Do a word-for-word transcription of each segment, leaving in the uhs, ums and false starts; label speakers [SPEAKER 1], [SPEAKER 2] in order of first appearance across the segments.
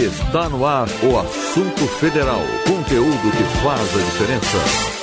[SPEAKER 1] Está no ar o Assunto Federal, conteúdo que faz a diferença.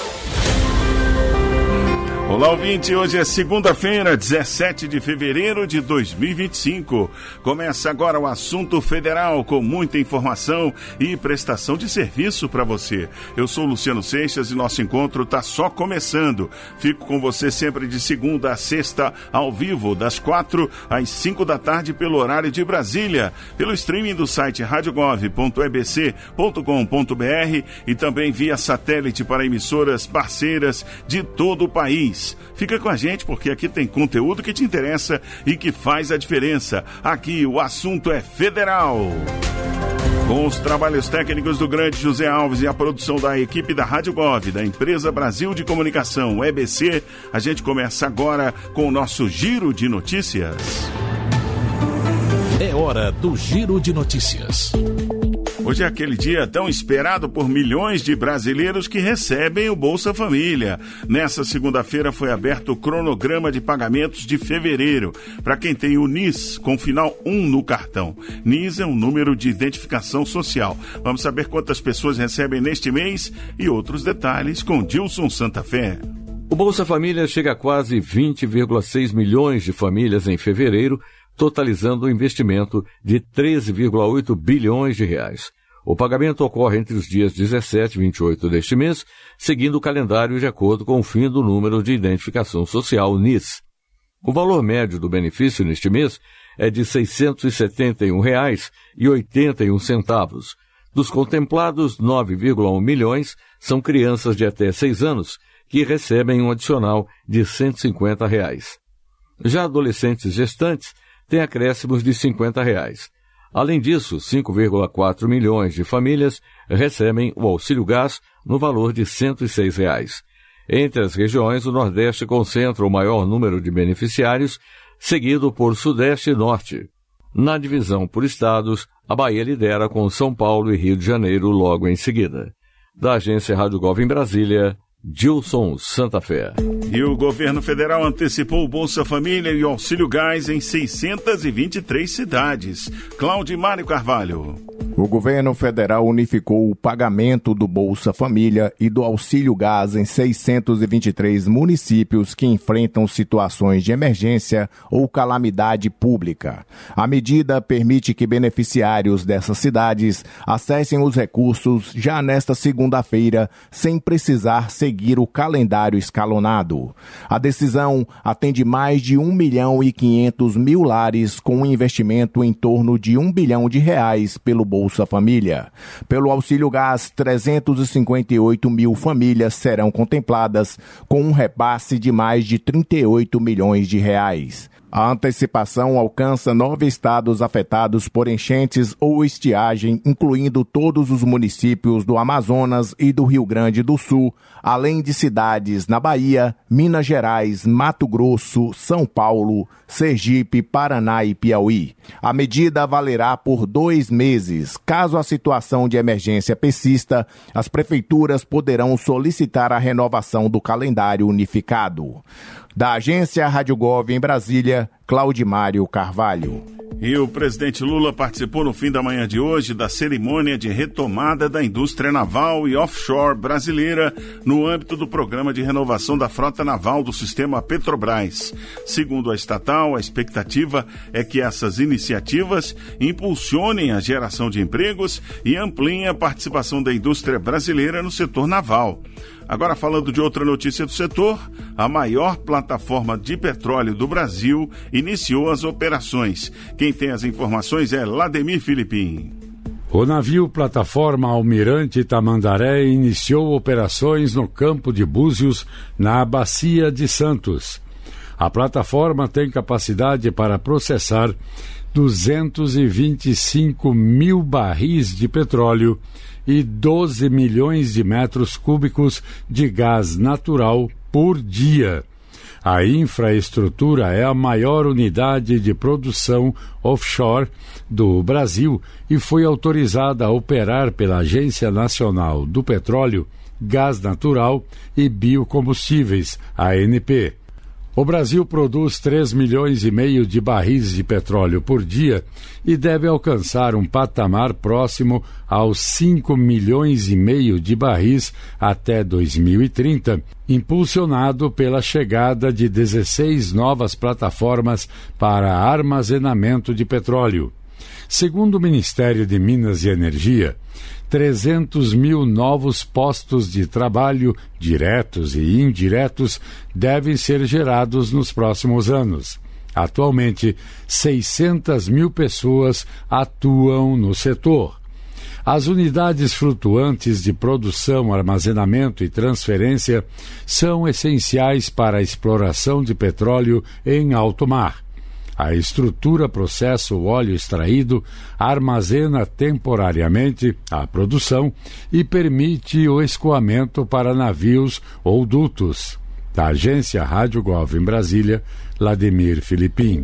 [SPEAKER 2] Olá, ouvinte, hoje é segunda-feira, dezessete de fevereiro de dois mil e vinte e cinco. Começa agora o Assunto Federal, com muita informação e prestação de serviço para você. Eu sou Luciano Seixas e nosso encontro está só começando. Fico com você sempre de segunda a sexta, ao vivo, das quatro às cinco da tarde, pelo horário de Brasília, pelo streaming do site rádio gov ponto e b c ponto com ponto b r e também via satélite para emissoras parceiras de todo o país. Fica com a gente porque aqui tem conteúdo que te interessa e que faz a diferença. Aqui o assunto é federal. Com os trabalhos técnicos do grande José Alves e a produção da equipe da Rádio Gov, da Empresa Brasil de Comunicação, E B C, a gente começa agora com o nosso Giro de Notícias.
[SPEAKER 3] É hora do Giro de Notícias.
[SPEAKER 2] Hoje é aquele dia tão esperado por milhões de brasileiros que recebem o Bolsa Família. Nessa segunda-feira foi aberto o cronograma de pagamentos de fevereiro para quem tem o N I S com final um no cartão. N I S é um número de identificação social. Vamos saber quantas pessoas recebem neste mês e outros detalhes com Dilson Santa Fé.
[SPEAKER 1] O Bolsa Família chega a quase vinte vírgula seis milhões de famílias em fevereiro, totalizando um investimento de treze vírgula oito bilhões de reais. O pagamento ocorre entre os dias dezessete e vinte e oito deste mês, seguindo o calendário de acordo com o fim do número de identificação social N I S. O valor médio do benefício neste mês é de seiscentos e setenta e um reais e oitenta e um centavos. Dos contemplados, nove vírgula um milhões são crianças de até seis anos, que recebem um adicional de cento e cinquenta reais. Já adolescentes gestantes têm acréscimos de cinquenta reais. Além disso, cinco vírgula quatro milhões de famílias recebem o auxílio gás no valor de cento e seis reais. Entre as regiões, o Nordeste concentra o maior número de beneficiários, seguido por Sudeste e Norte. Na divisão por estados, a Bahia lidera com São Paulo e Rio de Janeiro logo em seguida. Da agência Rádio Gov em Brasília, Dilson Santa Fé.
[SPEAKER 2] E o governo federal antecipou o Bolsa Família e o Auxílio Gás em seiscentas e vinte e três cidades. Claudimário Carvalho.
[SPEAKER 4] O governo federal unificou o pagamento do Bolsa Família e do Auxílio Gás em seiscentos e vinte e três municípios que enfrentam situações de emergência ou calamidade pública. A medida permite que beneficiários dessas cidades acessem os recursos já nesta segunda-feira, sem precisar seguir o calendário escalonado. A decisão atende mais de um milhão e quinhentos mil lares com um investimento em torno de um bilhão de reais pelo Bolsa Família. Pelo Auxílio Gás, trezentos e cinquenta e oito mil famílias serão contempladas com um repasse de mais de trinta e oito milhões de reais. A antecipação alcança nove estados afetados por enchentes ou estiagem, incluindo todos os municípios do Amazonas e do Rio Grande do Sul, além de cidades na Bahia, Minas Gerais, Mato Grosso, São Paulo, Sergipe, Paraná e Piauí. A medida valerá por dois meses. Caso a situação de emergência persista, as prefeituras poderão solicitar a renovação do calendário unificado. Da agência Rádio Gov em Brasília, Claudimário Carvalho.
[SPEAKER 2] E o presidente Lula participou no fim da manhã de hoje da cerimônia de retomada da indústria naval e offshore brasileira no âmbito do programa de renovação da frota naval do sistema Petrobras. Segundo a estatal, a expectativa é que essas iniciativas impulsionem a geração de empregos e ampliem a participação da indústria brasileira no setor naval. Agora, falando de outra notícia do setor, a maior plataforma de petróleo do Brasil iniciou as operações. Quem tem as informações é Lademir Filipim.
[SPEAKER 5] O navio plataforma Almirante Tamandaré iniciou operações no Campo de Búzios, na Bacia de Santos. A plataforma tem capacidade para processar duzentos e vinte e cinco mil barris de petróleo e doze milhões de metros cúbicos de gás natural por dia. A infraestrutura é a maior unidade de produção offshore do Brasil e foi autorizada a operar pela Agência Nacional do Petróleo, Gás Natural e Biocombustíveis, A N P. O Brasil produz três milhões e meio de barris de petróleo por dia e deve alcançar um patamar próximo aos cinco milhões e meio de barris até dois mil e trinta, impulsionado pela chegada de dezesseis novas plataformas para armazenamento de petróleo. Segundo o Ministério de Minas e Energia, trezentos mil novos postos de trabalho, diretos e indiretos, devem ser gerados nos próximos anos. Atualmente, seiscentas mil pessoas atuam no setor. As unidades flutuantes de produção, armazenamento e transferência são essenciais para a exploração de petróleo em alto mar. A estrutura processa o óleo extraído, armazena temporariamente a produção e permite o escoamento para navios ou dutos. Da agência Rádio Gov em Brasília, Vladimir Filipim.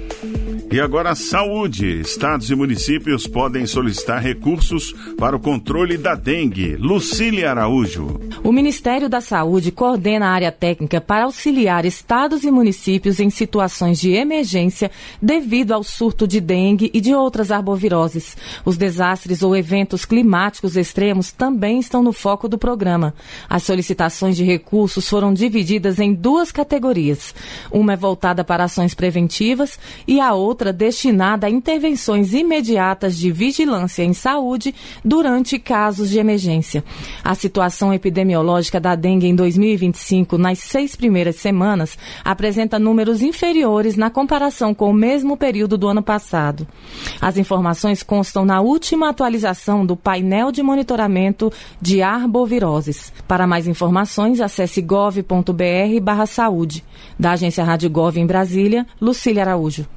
[SPEAKER 2] E agora a saúde. Estados e municípios podem solicitar recursos para o controle da dengue. Lucília Araújo.
[SPEAKER 6] O Ministério da Saúde coordena a área técnica para auxiliar estados e municípios em situações de emergência devido ao surto de dengue e de outras arboviroses. Os desastres ou eventos climáticos extremos também estão no foco do programa. As solicitações de recursos foram divididas em duas categorias. Uma é voltada para ações preventivas e a outra destinada a intervenções imediatas de vigilância em saúde durante casos de emergência. A situação epidemiológica da dengue em dois mil e vinte e cinco, nas seis primeiras semanas, apresenta números inferiores na comparação com o mesmo período do ano passado. As informações constam na última atualização do painel de monitoramento de arboviroses. Para mais informações, acesse gov ponto br barra saúde. Da agência Rádio Gov em Brasília, Lucília Araújo.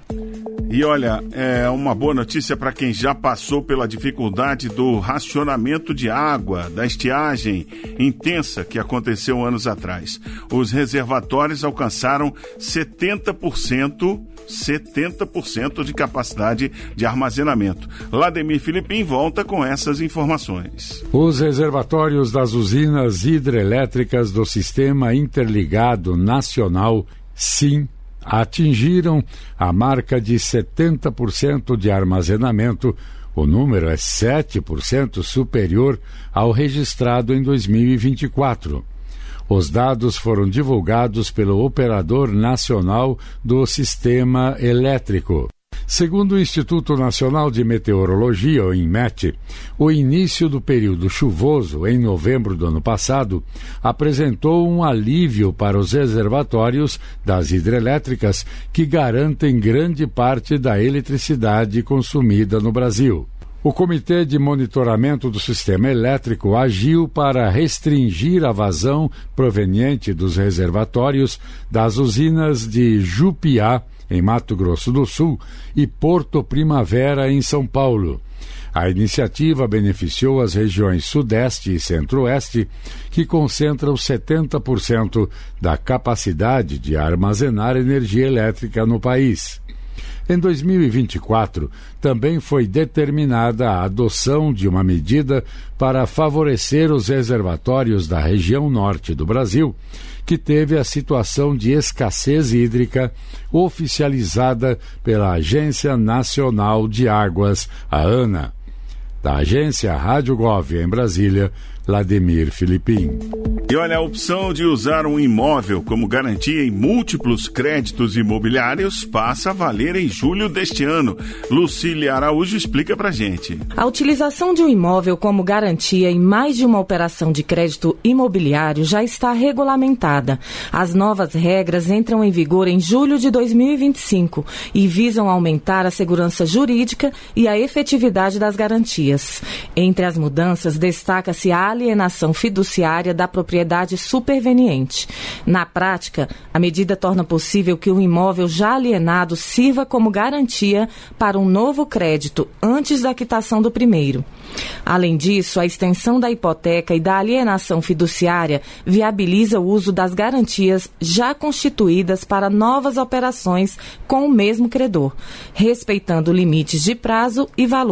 [SPEAKER 2] E olha, é uma boa notícia para quem já passou pela dificuldade do racionamento de água, da estiagem intensa que aconteceu anos atrás. Os reservatórios alcançaram setenta por cento, setenta por cento de capacidade de armazenamento. Vladimir Filipim volta com essas informações.
[SPEAKER 5] Os reservatórios das usinas hidrelétricas do Sistema Interligado Nacional, SIM, atingiram a marca de setenta por cento de armazenamento. O número é sete por cento superior ao registrado em dois mil e vinte e quatro. Os dados foram divulgados pelo Operador Nacional do Sistema Elétrico. Segundo o Instituto Nacional de Meteorologia, o INMET, o início do período chuvoso, em novembro do ano passado, apresentou um alívio para os reservatórios das hidrelétricas que garantem grande parte da eletricidade consumida no Brasil. O Comitê de Monitoramento do Sistema Elétrico agiu para restringir a vazão proveniente dos reservatórios das usinas de Jupiá, em Mato Grosso do Sul, e Porto Primavera, em São Paulo. A iniciativa beneficiou as regiões Sudeste e Centro-Oeste, que concentram setenta por cento da capacidade de armazenar energia elétrica no país. Em dois mil e vinte e quatro, também foi determinada a adoção de uma medida para favorecer os reservatórios da região norte do Brasil, que teve a situação de escassez hídrica oficializada pela Agência Nacional de Águas, a ANA. Da agência Rádio Gov em Brasília, Vladimir Filipim.
[SPEAKER 2] E olha, a opção de usar um imóvel como garantia em múltiplos créditos imobiliários passa a valer em julho deste ano. Lucília Araújo explica pra gente.
[SPEAKER 6] A utilização de um imóvel como garantia em mais de uma operação de crédito imobiliário já está regulamentada. As novas regras entram em vigor em julho de dois mil e vinte e cinco e visam aumentar a segurança jurídica e a efetividade das garantias. Entre as mudanças, destaca-se a alienação fiduciária da propriedade superveniente. Na prática, a medida torna possível que o imóvel já alienado sirva como garantia para um novo crédito antes da quitação do primeiro. Além disso, a extensão da hipoteca e da alienação fiduciária viabiliza o uso das garantias já constituídas para novas operações com o mesmo credor, respeitando limites de prazo e valor.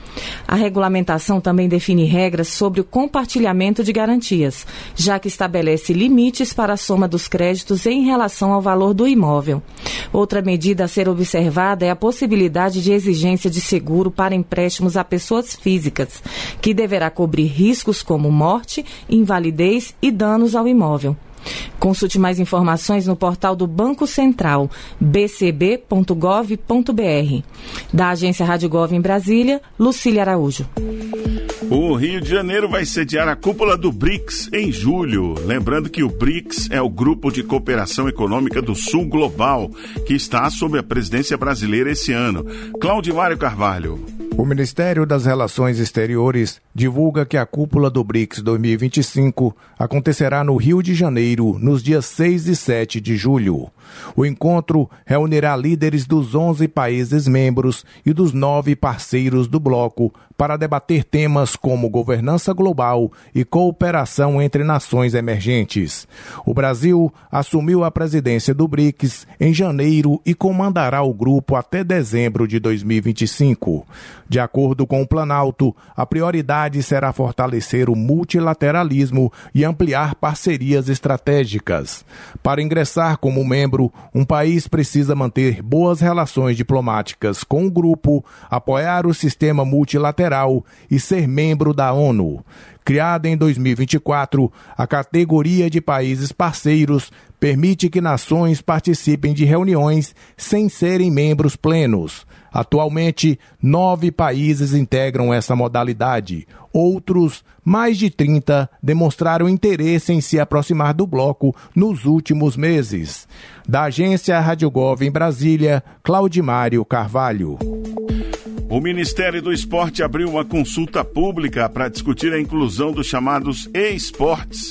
[SPEAKER 6] A regulamentação também define regras sobre o compartilhamento de garantias, já que estabelece limites para a soma dos créditos em relação ao valor do imóvel. Outra medida a ser observada é a possibilidade de exigência de seguro para empréstimos a pessoas físicas, que deverá cobrir riscos como morte, invalidez e danos ao imóvel. Consulte mais informações no portal do Banco Central, b c b ponto gov ponto b r. Da agência Rádio Gov em Brasília, Lucília Araújo.
[SPEAKER 2] O Rio de Janeiro vai sediar a cúpula do BRICS em julho. Lembrando que o BRICS é o Grupo de Cooperação Econômica do Sul Global, que está sob a presidência brasileira esse ano. Claudimário Carvalho.
[SPEAKER 4] O Ministério das Relações Exteriores divulga que a cúpula do BRICS dois mil e vinte e cinco acontecerá no Rio de Janeiro, nos dias seis e sete de julho. O encontro reunirá líderes dos onze países membros e dos nove parceiros do bloco para debater temas como governança global e cooperação entre nações emergentes. O Brasil assumiu a presidência do BRICS em janeiro e comandará o grupo até dezembro de dois mil e vinte e cinco. De acordo com o Planalto, a prioridade será fortalecer o multilateralismo e ampliar parcerias estratégicas. Para ingressar como membro, um país precisa manter boas relações diplomáticas com o grupo, apoiar o sistema multilateral e ser membro da ONU. Criada em dois mil e vinte e quatro, a categoria de países parceiros permite que nações participem de reuniões sem serem membros plenos. Atualmente, nove países integram essa modalidade. Outros, mais de trinta, demonstraram interesse em se aproximar do bloco nos últimos meses. Da agência Rádio Gov em Brasília, Claudimário Carvalho.
[SPEAKER 2] O Ministério do Esporte abriu uma consulta pública para discutir a inclusão dos chamados e-esportes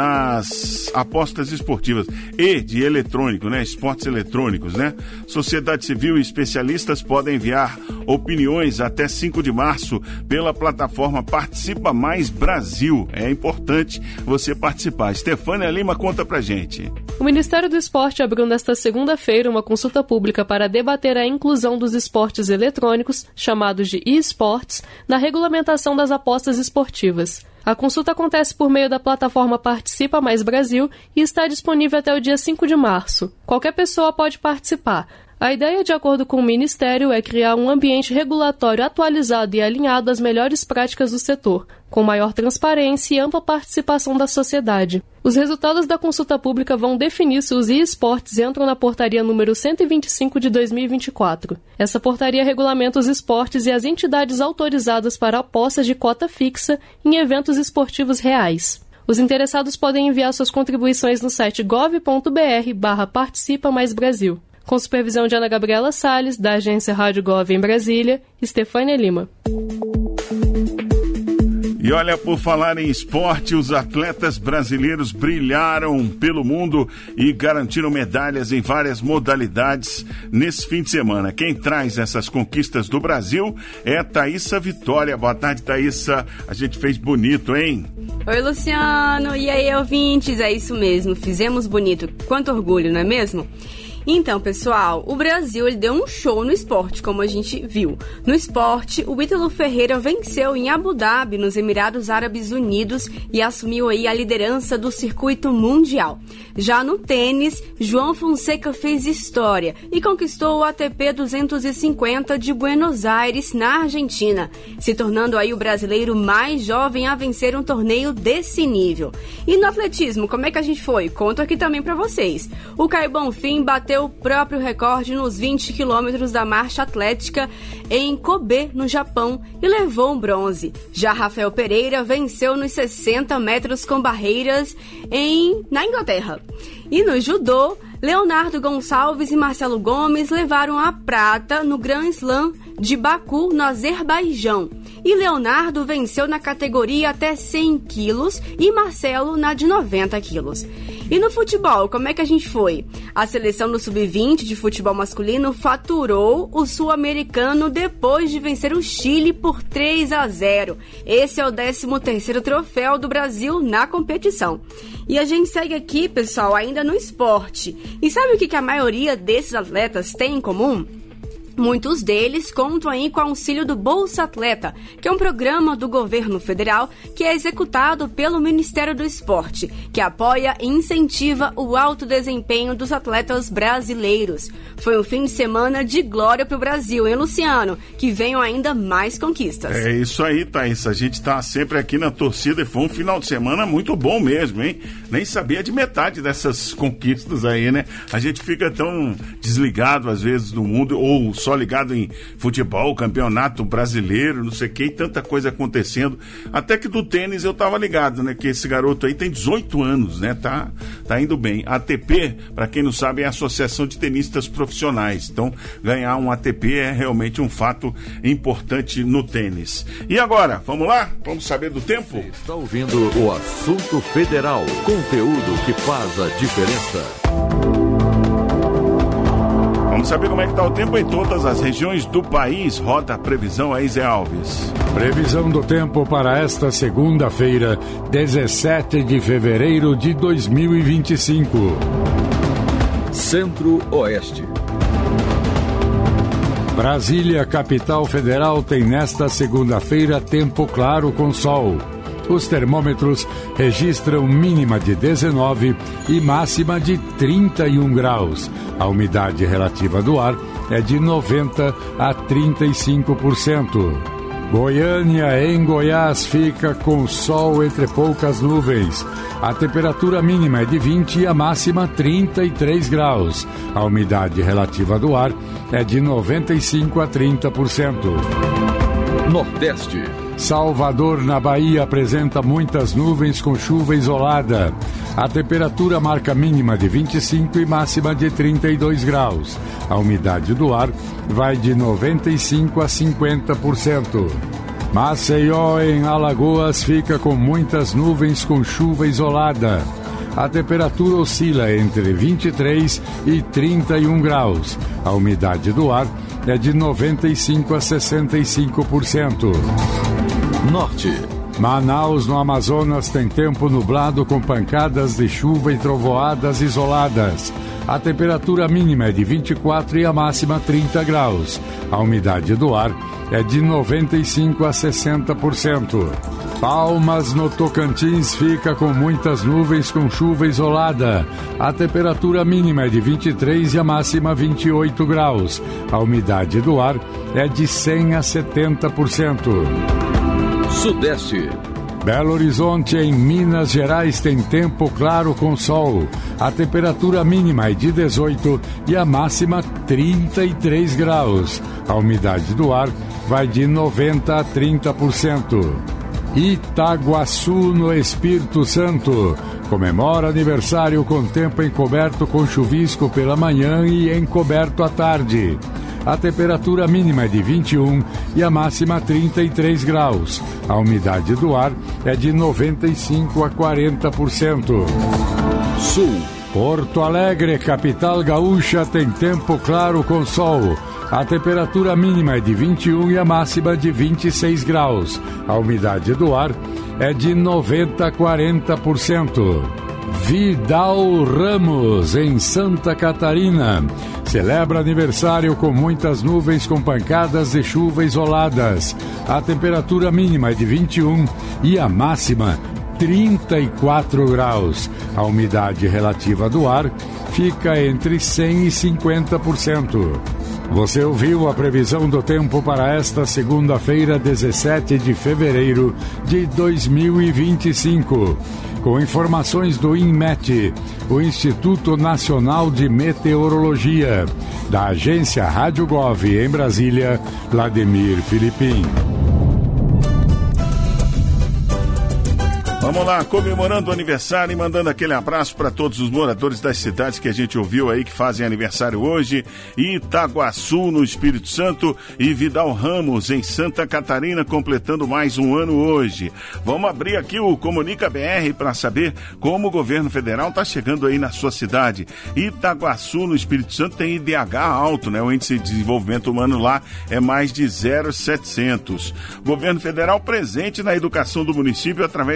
[SPEAKER 2] nas apostas esportivas. E de eletrônico, né? Esportes eletrônicos, né? Sociedade civil e especialistas podem enviar opiniões até cinco de março pela plataforma Participa Mais Brasil. É importante você participar. Estefânia Lima conta pra gente.
[SPEAKER 7] O Ministério do Esporte abriu nesta segunda-feira uma consulta pública para debater a inclusão dos esportes eletrônicos, chamados de e-sports, na regulamentação das apostas esportivas. A consulta acontece por meio da plataforma Participa Mais Brasil e está disponível até o dia cinco de março. Qualquer pessoa pode participar. A ideia, de acordo com o Ministério, é criar um ambiente regulatório atualizado e alinhado às melhores práticas do setor, com maior transparência e ampla participação da sociedade. Os resultados da consulta pública vão definir se os e-esportes entram na portaria número cento e vinte e cinco de dois mil e vinte e quatro. Essa portaria regulamenta os esportes e as entidades autorizadas para apostas de cota fixa em eventos esportivos reais. Os interessados podem enviar suas contribuições no site gov ponto b r barra participa mais Brasil. Com supervisão de Ana Gabriela Salles, da agência Rádio Gov em Brasília, Estefânia Lima.
[SPEAKER 2] E olha, por falar em esporte, os atletas brasileiros brilharam pelo mundo e garantiram medalhas em várias modalidades nesse fim de semana. Quem traz essas conquistas do Brasil é a Thaísa Vitória. Boa tarde, Thaísa. A gente fez bonito, hein?
[SPEAKER 8] Oi, Luciano. E aí, ouvintes? É isso mesmo. Fizemos bonito. Quanto orgulho, não é mesmo? Então, pessoal, o Brasil ele deu um show no esporte, como a gente viu. No esporte, o Ítalo Ferreira venceu em Abu Dhabi, nos Emirados Árabes Unidos, e assumiu aí a liderança do circuito mundial. Já no tênis, João Fonseca fez história e conquistou o A T P duzentos e cinquenta de Buenos Aires, na Argentina, se tornando aí o brasileiro mais jovem a vencer um torneio desse nível. E no atletismo, como é que a gente foi? Conto aqui também pra vocês. O Caio Bonfim bateu o próprio recorde nos vinte quilômetros da marcha atlética em Kobe, no Japão, e levou um bronze. Já Rafael Pereira venceu nos sessenta metros com barreiras em, na Inglaterra. E no judô, Leonardo Gonçalves e Marcelo Gomes levaram a prata no Grand Slam de Baku, no Azerbaijão. E Leonardo venceu na categoria até cem quilos e Marcelo na de noventa quilos. E no futebol, como é que a gente foi? A seleção do sub vinte de futebol masculino faturou o sul-americano depois de vencer o Chile por três a zero. Esse é o décimo terceiro troféu do Brasil na competição. E a gente segue aqui, pessoal, ainda no esporte. E sabe o que a maioria desses atletas tem em comum? Muitos deles contam aí com o auxílio do Bolsa Atleta, que é um programa do governo federal que é executado pelo Ministério do Esporte, que apoia e incentiva o alto desempenho dos atletas brasileiros. Foi um fim de semana de glória para o Brasil, hein, Luciano? Que venham ainda mais conquistas.
[SPEAKER 2] É isso aí, Thaís. A gente tá sempre aqui na torcida e foi um final de semana muito bom mesmo, hein? Nem sabia de metade dessas conquistas aí, né? A gente fica tão desligado às vezes do mundo, ou só ligado em futebol, campeonato brasileiro, não sei o que, e tanta coisa acontecendo. Até que do tênis eu tava ligado, né? Que esse garoto aí tem dezoito anos, né? Tá, tá indo bem. A T P, para quem não sabe, é a Associação de Tenistas Profissionais. Então, ganhar um A T P é realmente um fato importante no tênis. E agora, vamos lá? Vamos saber do tempo?
[SPEAKER 1] Você está ouvindo o Assunto Federal, conteúdo que faz a diferença.
[SPEAKER 2] Vamos saber como é que está o tempo em todas as regiões do país. Roda a previsão aí, Zé Alves.
[SPEAKER 5] Previsão do tempo para esta segunda-feira, dezessete de fevereiro de dois mil e vinte e cinco.
[SPEAKER 1] Centro-Oeste.
[SPEAKER 5] Brasília, capital federal, tem nesta segunda-feira tempo claro com sol. Os termômetros registram mínima de dezenove e máxima de trinta e um graus. A umidade relativa do ar é de noventa a trinta e cinco por cento. Goiânia, em Goiás, fica com sol entre poucas nuvens. A temperatura mínima é de vinte e a máxima trinta e três graus. A umidade relativa do ar é de noventa e cinco a trinta por cento.
[SPEAKER 1] Nordeste.
[SPEAKER 5] Salvador, na Bahia, apresenta muitas nuvens com chuva isolada. A temperatura marca mínima de vinte e cinco e máxima de trinta e dois graus. A umidade do ar vai de noventa e cinco a cinquenta por cento. Maceió, em Alagoas, fica com muitas nuvens com chuva isolada. A temperatura oscila entre vinte e três e trinta e um graus. A umidade do ar é de noventa e cinco a sessenta e cinco por cento.
[SPEAKER 1] Norte.
[SPEAKER 5] Manaus, no Amazonas, tem tempo nublado com pancadas de chuva e trovoadas isoladas. A temperatura mínima é de vinte e quatro e a máxima trinta graus. A umidade do ar é de noventa e cinco a sessenta por cento. Palmas, no Tocantins, fica com muitas nuvens com chuva isolada. A temperatura mínima é de vinte e três e a máxima vinte e oito graus. A umidade do ar é de cem a setenta por cento.
[SPEAKER 1] Sudeste.
[SPEAKER 5] Belo Horizonte, em Minas Gerais, tem tempo claro com sol. A temperatura mínima é de dezoito e a máxima trinta e três graus. A umidade do ar vai de noventa a trinta por cento. Itaguaçu, no Espírito Santo, comemora aniversário com tempo encoberto com chuvisco pela manhã e encoberto à tarde. A temperatura mínima é de vinte e um e a máxima trinta e três graus. A umidade do ar é de noventa e cinco a quarenta por cento.
[SPEAKER 1] Sul.
[SPEAKER 5] Porto Alegre, capital gaúcha, tem tempo claro com sol. A temperatura mínima é de vinte e um e a máxima de vinte e seis graus. A umidade do ar é de noventa a quarenta por cento. Vidal Ramos, em Santa Catarina, celebra aniversário com muitas nuvens com pancadas de chuva isoladas. A temperatura mínima é de vinte e um e a máxima trinta e quatro graus. A umidade relativa do ar fica entre cem e cinquenta por cento. Você ouviu a previsão do tempo para esta segunda-feira, dezessete de fevereiro de dois mil e vinte e cinco. Com informações do INMET, o Instituto Nacional de Meteorologia, da agência Rádio Gov em Brasília, Vladimir Filipim.
[SPEAKER 2] Vamos lá, comemorando o aniversário e mandando aquele abraço para todos os moradores das cidades que a gente ouviu aí que fazem aniversário hoje. Itaguaçu, no Espírito Santo, e Vidal Ramos, em Santa Catarina, completando mais um ano hoje. Vamos abrir aqui o Comunica B R para saber como o governo federal está chegando aí na sua cidade. Itaguaçu, no Espírito Santo, tem I D H alto, né? O índice de desenvolvimento humano lá é mais de zero vírgula setecentos. Governo federal presente na educação do município através do P N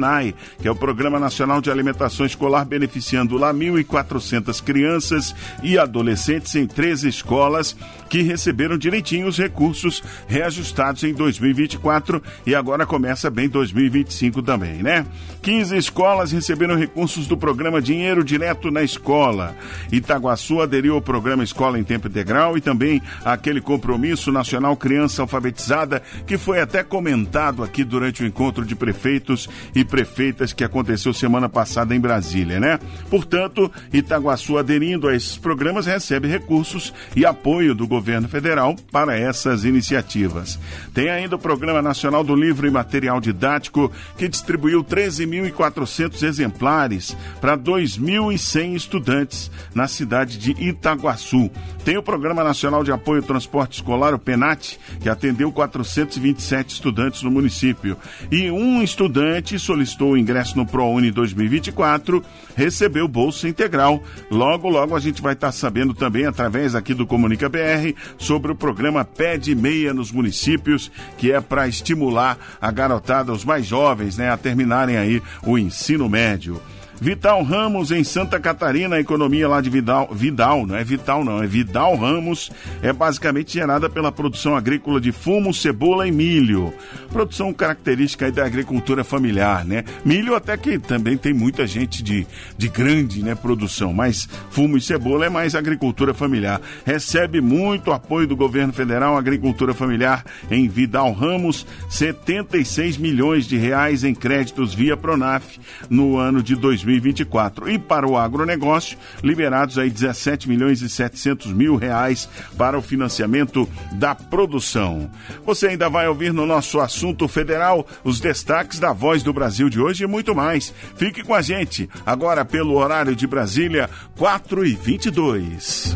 [SPEAKER 2] PENAI, que é o Programa Nacional de Alimentação Escolar, beneficiando lá mil e quatrocentas crianças e adolescentes em treze escolas que receberam direitinho os recursos reajustados em dois mil e vinte e quatro e agora começa bem dois mil e vinte e cinco também, né? quinze escolas receberam recursos do programa Dinheiro Direto na Escola. Itaguaçu aderiu ao programa Escola em Tempo Integral e também aquele compromisso nacional Criança Alfabetizada, que foi até comentado aqui durante o encontro de prefeitos e prefeitas que aconteceu semana passada em Brasília, né? Portanto, Itaguaçu aderindo a esses programas recebe recursos e apoio do governo federal para essas iniciativas. Tem ainda o Programa Nacional do Livro e Material Didático, que distribuiu treze mil e quatrocentos exemplares para dois mil e cem estudantes na cidade de Itaguaçu. Tem o Programa Nacional de Apoio ao Transporte Escolar, o PENAT, que atendeu quatrocentos e vinte e sete estudantes no município. E um estudante solicitou o ingresso no ProUni dois mil e vinte e quatro, recebeu bolsa integral. Logo, logo a gente vai estar sabendo também, através aqui do Comunica B R, sobre o programa Pé de Meia nos municípios, que é para estimular a garotada, os mais jovens, né, a terminarem aí o ensino médio. Vital Ramos, em Santa Catarina, a economia lá de Vidal, Vidal, não é Vital não, é Vidal Ramos, é basicamente gerada pela produção agrícola de fumo, cebola e milho. Produção característica aí da agricultura familiar, né? Milho até que também tem muita gente de, de grande, né, produção, mas fumo e cebola é mais agricultura familiar. Recebe muito apoio do governo federal, agricultura familiar em Vidal Ramos, setenta e seis milhões de reais em créditos via Pronaf no ano de dois mil e vinte e quatro. E para o agronegócio, liberados aí dezessete milhões e setecentos mil reais para o financiamento da produção. Você ainda vai ouvir no nosso assunto federal os destaques da Voz do Brasil de hoje e muito mais. Fique com a gente, agora pelo horário de Brasília, quatro e vinte e dois.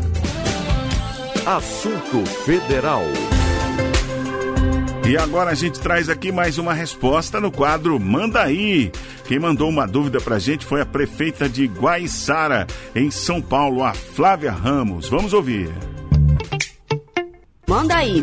[SPEAKER 3] Assunto federal.
[SPEAKER 2] E agora a gente traz aqui mais uma resposta no quadro Manda Aí. Quem mandou uma dúvida pra gente foi a prefeita de Guaiçara, em São Paulo, a Flávia Ramos. Vamos ouvir.
[SPEAKER 8] Manda aí.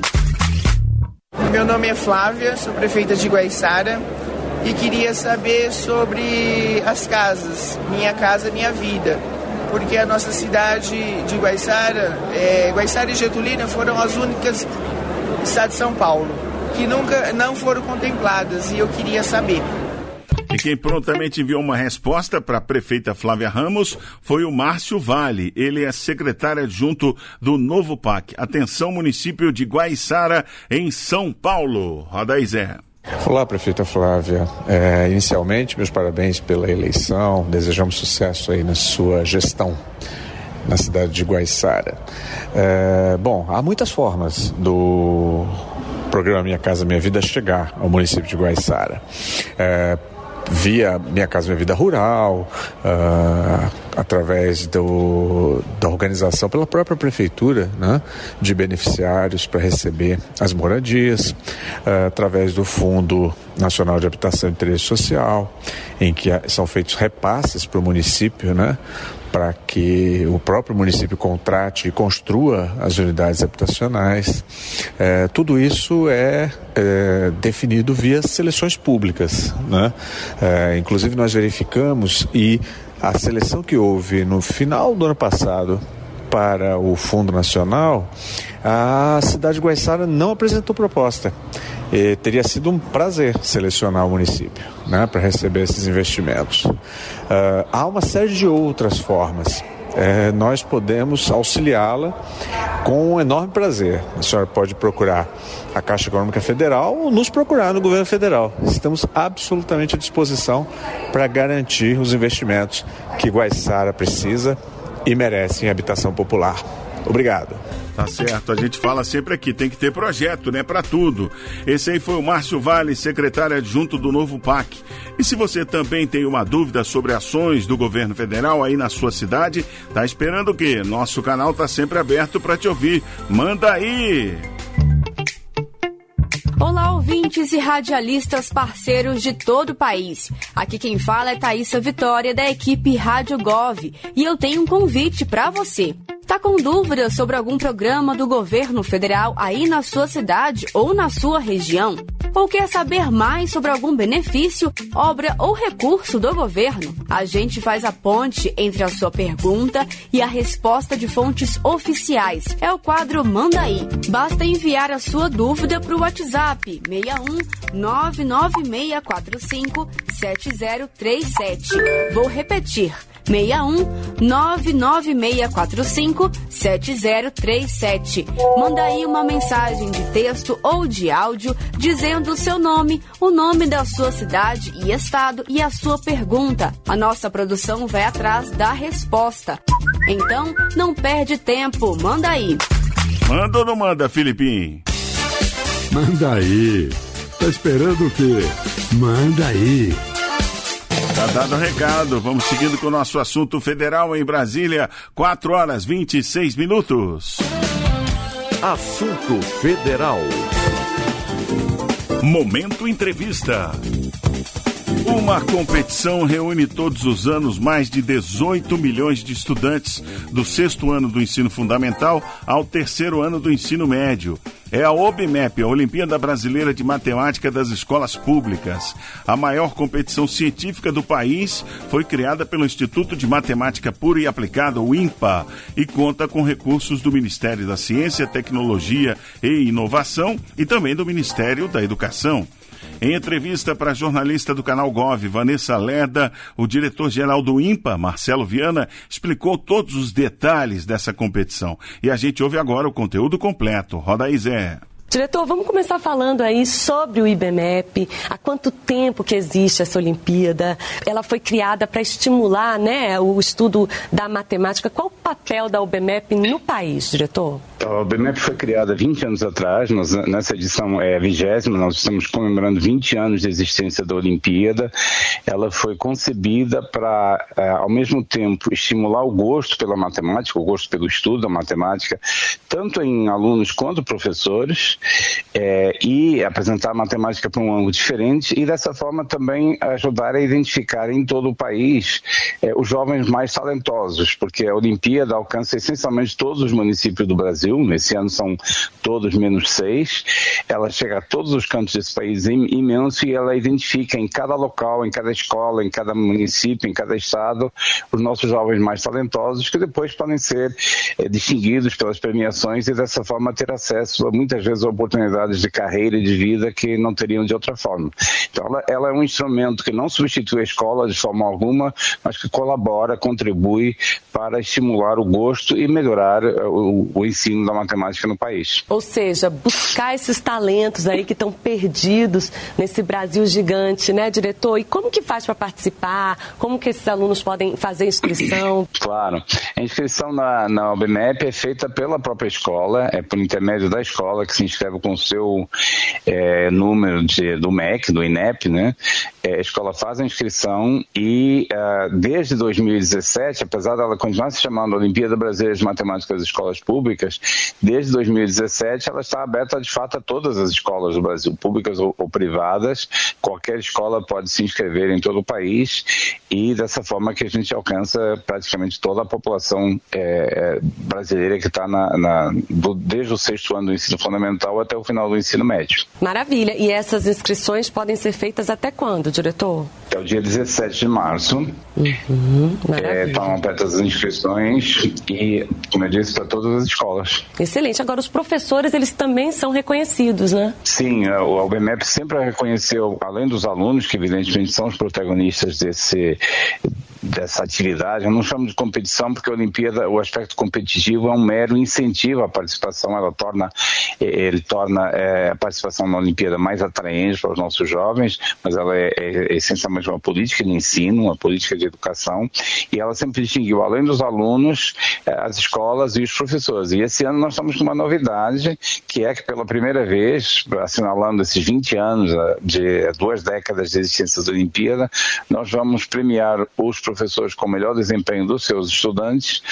[SPEAKER 9] Meu nome é Flávia, sou prefeita de Guaiçara e queria saber sobre as casas, Minha Casa Minha Vida. Porque a nossa cidade de Guaiçara, é, Guaiçara e Getulina foram as únicas estados de São Paulo que nunca não foram contempladas e eu queria saber.
[SPEAKER 2] E quem prontamente enviou uma resposta para a prefeita Flávia Ramos foi o Márcio Vale. Ele é secretário adjunto do Novo P A C. Atenção, município de Guaiçara, em São Paulo. Roda aí, Zé.
[SPEAKER 10] Olá, prefeita Flávia. É, inicialmente, meus parabéns pela eleição. Desejamos sucesso aí na sua gestão na cidade de Guaiçara. É, bom, há muitas formas do programa Minha Casa Minha Vida chegar ao município de Guaiçara. É, via Minha Casa Minha Vida Rural, uh, através do, da organização pela própria prefeitura, né, de beneficiários para receber as moradias, uh, através do Fundo Nacional de Habitação e Interesse Social, em que são feitos repasses para o município, né, para que o próprio município contrate e construa as unidades habitacionais. É, tudo isso é, é definido via seleções públicas, né? É, inclusive nós verificamos e a seleção que houve no final do ano passado para o Fundo Nacional, a cidade de Guaiçara não apresentou proposta. E teria sido um prazer selecionar o município, né, para receber esses investimentos. Uh, há uma série de outras formas. É, nós podemos auxiliá-la com um enorme prazer. A senhora pode procurar a Caixa Econômica Federal ou nos procurar no governo federal. Estamos absolutamente à disposição para garantir os investimentos que Guaiçara precisa e merece em habitação popular. Obrigado.
[SPEAKER 2] Tá certo, a gente fala sempre aqui, tem que ter projeto, né, para tudo. Esse aí foi o Márcio Vale, secretário adjunto do Novo P A C. E se você também tem uma dúvida sobre ações do governo federal aí na sua cidade, tá esperando o quê? Nosso canal tá sempre aberto para te ouvir. Manda aí!
[SPEAKER 8] Olá, ouvintes e radialistas parceiros de todo o país. Aqui quem fala é Thaísa Vitória, da equipe Rádio Gov. E eu tenho um convite para você. Tá com dúvidas sobre algum programa do governo federal aí na sua cidade ou na sua região? Ou quer saber mais sobre algum benefício, obra ou recurso do governo? A gente faz a ponte entre a sua pergunta e a resposta de fontes oficiais. É o quadro Manda Aí. Basta enviar a sua dúvida para o WhatsApp seis um nove nove seis quatro cinco sete zero três sete. Vou repetir. seis um nove nove seis quatro cinco sete zero três sete. Manda aí uma mensagem de texto ou de áudio dizendo o seu nome, o nome da sua cidade e estado e a sua pergunta. A nossa produção vai atrás da resposta. Então, não perde tempo, manda aí.
[SPEAKER 2] Manda ou não manda, Filipinho?
[SPEAKER 5] Manda aí. Tá esperando o quê? Manda aí.
[SPEAKER 2] Tá dado o recado, vamos seguindo com o nosso assunto federal em Brasília, quatro horas e vinte e seis minutos.
[SPEAKER 3] Assunto federal.
[SPEAKER 2] Momento Entrevista. Uma competição reúne todos os anos mais de dezoito milhões de estudantes do sexto ano do ensino fundamental ao terceiro ano do ensino médio. É a OBMEP, a Olimpíada Brasileira de Matemática das Escolas Públicas. A maior competição científica do país foi criada pelo Instituto de Matemática Pura e Aplicada, o INPA, e conta com recursos do Ministério da Ciência, Tecnologia e Inovação e também do Ministério da Educação. Em entrevista para a jornalista do Canal Gov, Vanessa Leda, o diretor-geral do INPA, Marcelo Viana, explicou todos os detalhes dessa competição. E a gente ouve agora o conteúdo completo. Roda aí, Zé.
[SPEAKER 11] Diretor, vamos começar falando aí sobre o IBMEP, há quanto tempo que existe essa Olimpíada, ela foi criada para estimular, né, o estudo da matemática. Qual o papel da OBMEP no país, diretor?
[SPEAKER 12] A OBMEP foi criada há vinte anos atrás, nós, nessa edição é a vigésima, nós estamos comemorando vinte anos de existência da Olimpíada. Ela foi concebida para, ao mesmo tempo, estimular o gosto pela matemática, o gosto pelo estudo da matemática, tanto em alunos quanto professores, É, e apresentar a matemática para um ângulo diferente e dessa forma também ajudar a identificar em todo o país é, os jovens mais talentosos, porque a Olimpíada alcança essencialmente todos os municípios do Brasil, nesse ano são todos menos seis, ela chega a todos os cantos desse país imenso e ela identifica em cada local, em cada escola, em cada município, em cada estado, os nossos jovens mais talentosos que depois podem ser é, distinguidos pelas premiações e dessa forma ter acesso a muitas vezes oportunidades de carreira e de vida que não teriam de outra forma. Então ela, ela é um instrumento que não substitui a escola de forma alguma, mas que colabora, contribui para estimular o gosto e melhorar o, o ensino da matemática no país.
[SPEAKER 11] Ou seja, buscar esses talentos aí que estão perdidos nesse Brasil gigante, né, diretor? E como que faz para participar? Como que esses alunos podem fazer inscrição?
[SPEAKER 12] Claro, a inscrição na, na OBMEP é feita pela própria escola, é por intermédio da escola que se inscreve com o seu é, número de, do M E C, do INEP, né? É, a escola faz a inscrição e uh, desde dois mil e dezessete, apesar dela continuar se chamando Olimpíada Brasileira de Matemática das Escolas Públicas, desde dois mil e dezessete ela está aberta de fato a todas as escolas do Brasil, públicas ou, ou privadas. Qualquer escola pode se inscrever em todo o país e dessa forma que a gente alcança praticamente toda a população é, brasileira que está na, na, do, desde o sexto ano do ensino fundamental até o final do ensino médio.
[SPEAKER 11] Maravilha. E essas inscrições podem ser feitas até quando, diretor?
[SPEAKER 12] Até o dia dezessete de março.
[SPEAKER 11] Uhum,
[SPEAKER 12] é, estão abertas as inscrições e, como eu disse, para todas as escolas.
[SPEAKER 11] Excelente. Agora, os professores, eles também são reconhecidos, né?
[SPEAKER 12] Sim, a OBMEP sempre reconheceu, além dos alunos, que evidentemente são os protagonistas desse... dessa atividade. Eu não chamo de competição porque a Olimpíada, o aspecto competitivo é um mero incentivo à participação, ela torna, ele torna é, a participação na Olimpíada mais atraente para os nossos jovens, mas ela é, é essencialmente uma política de ensino, uma política de educação, e ela sempre distinguiu, além dos alunos, as escolas e os professores. E esse ano nós estamos com uma novidade, que é que pela primeira vez, assinalando esses vinte anos de duas décadas de existência da Olimpíada, nós vamos premiar os professores com o melhor desempenho dos seus estudantes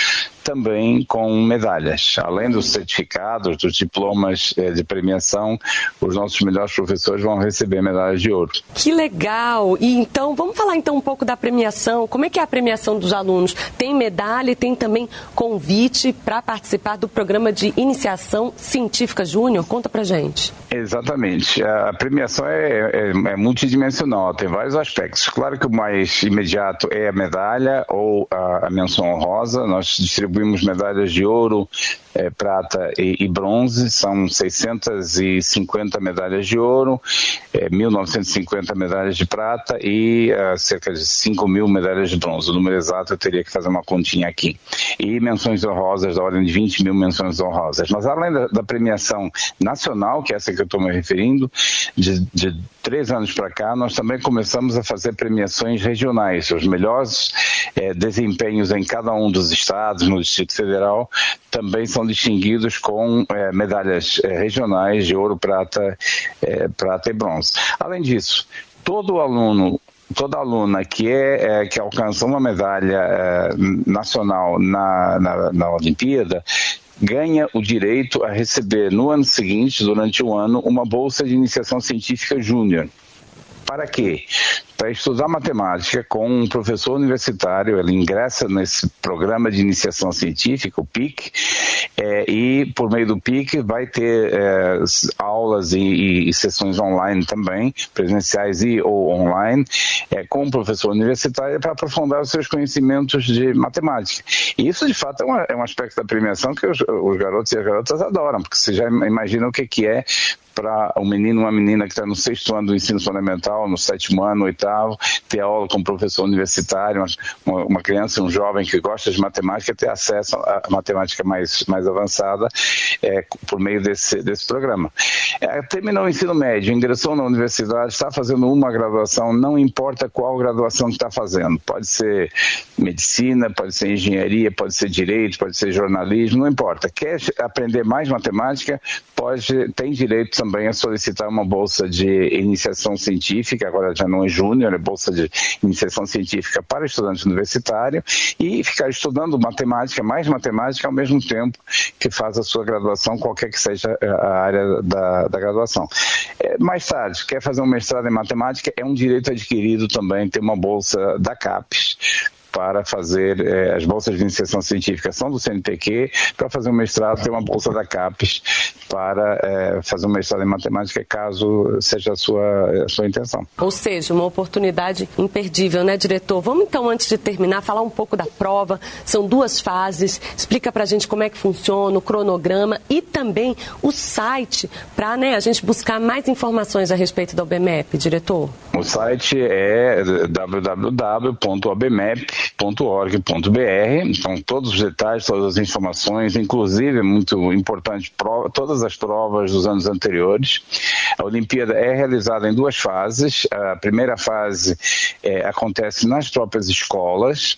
[SPEAKER 12] também com medalhas. Além dos certificados, dos diplomas eh, de premiação, os nossos melhores professores vão receber medalhas de ouro.
[SPEAKER 11] Que legal! E então, vamos falar então um pouco da premiação. Como é que é a premiação dos alunos? Tem medalha e tem também convite para participar do programa de iniciação científica júnior? Conta pra gente.
[SPEAKER 12] Exatamente. A premiação é, é, é multidimensional, tem vários aspectos. Claro que o mais imediato é a medalha ou a, a menção honrosa. Nós distribuímos medalhas de ouro, é, prata e, e bronze. São seiscentas e cinquenta medalhas de ouro, é, mil novecentas e cinquenta medalhas de prata e é, cerca de cinco mil medalhas de bronze. O número exato eu teria que fazer uma continha aqui. E menções honrosas da ordem de vinte mil menções honrosas. Mas além da, da premiação nacional, que é essa que eu estou me referindo, de, de três anos para cá, nós também começamos a fazer premiações regionais. Os melhores é, desempenhos em cada um dos estados, no Distrito Federal, também são distinguidos com é, medalhas é, regionais de ouro, prata, é, prata e bronze. Além disso, todo aluno toda aluna que, é, é, que alcança uma medalha é, nacional na, na, na Olimpíada ganha o direito a receber no ano seguinte, durante o ano, uma bolsa de iniciação científica júnior. Para quê? Para estudar matemática com um professor universitário. Ele ingressa nesse programa de iniciação científica, o P I C, é, e por meio do P I C vai ter é, aulas e, e, e sessões online também, presenciais e ou online, é, com um professor universitário para aprofundar os seus conhecimentos de matemática. E isso, de fato, é, uma, é um aspecto da premiação que os, os garotos e as garotas adoram, porque você já imagina o que, que é para um menino ou uma menina que está no sexto ano do ensino fundamental, no sétimo ano, oitavo, ter aula com um professor universitário, uma, uma criança, um jovem que gosta de matemática, ter acesso à matemática mais, mais avançada é, por meio desse, desse programa. É, terminou o ensino médio, ingressou na universidade, está fazendo uma graduação, não importa qual graduação que está fazendo. Pode ser medicina, pode ser engenharia, pode ser direito, pode ser jornalismo, não importa. Quer aprender mais matemática, pode, tem direito também a solicitar uma bolsa de iniciação científica, agora já não é júnior, é bolsa de iniciação científica para estudante universitário, e ficar estudando matemática, mais matemática, ao mesmo tempo que faz a sua graduação, qualquer que seja a área da, da graduação. É, mais tarde, quer fazer um mestrado em matemática, é um direito adquirido também ter uma bolsa da CAPES, para fazer, eh, as bolsas de iniciação científica são do C N P Q, para fazer um mestrado tem uma bolsa da CAPES para eh, fazer um mestrado em matemática, caso seja a sua, a sua intenção.
[SPEAKER 11] Ou seja, uma oportunidade imperdível, né, diretor? Vamos então, antes de terminar, falar um pouco da prova. São duas fases, explica pra gente como é que funciona, o cronograma e também o site para, né, a gente buscar mais informações a respeito da O B M E P, diretor.
[SPEAKER 12] O site é w w w ponto o b m e p ponto org ponto b r, então todos os detalhes, todas as informações, inclusive é muito importante, prova, todas as provas dos anos anteriores. A Olimpíada é realizada em duas fases. A primeira fase é, acontece nas próprias escolas.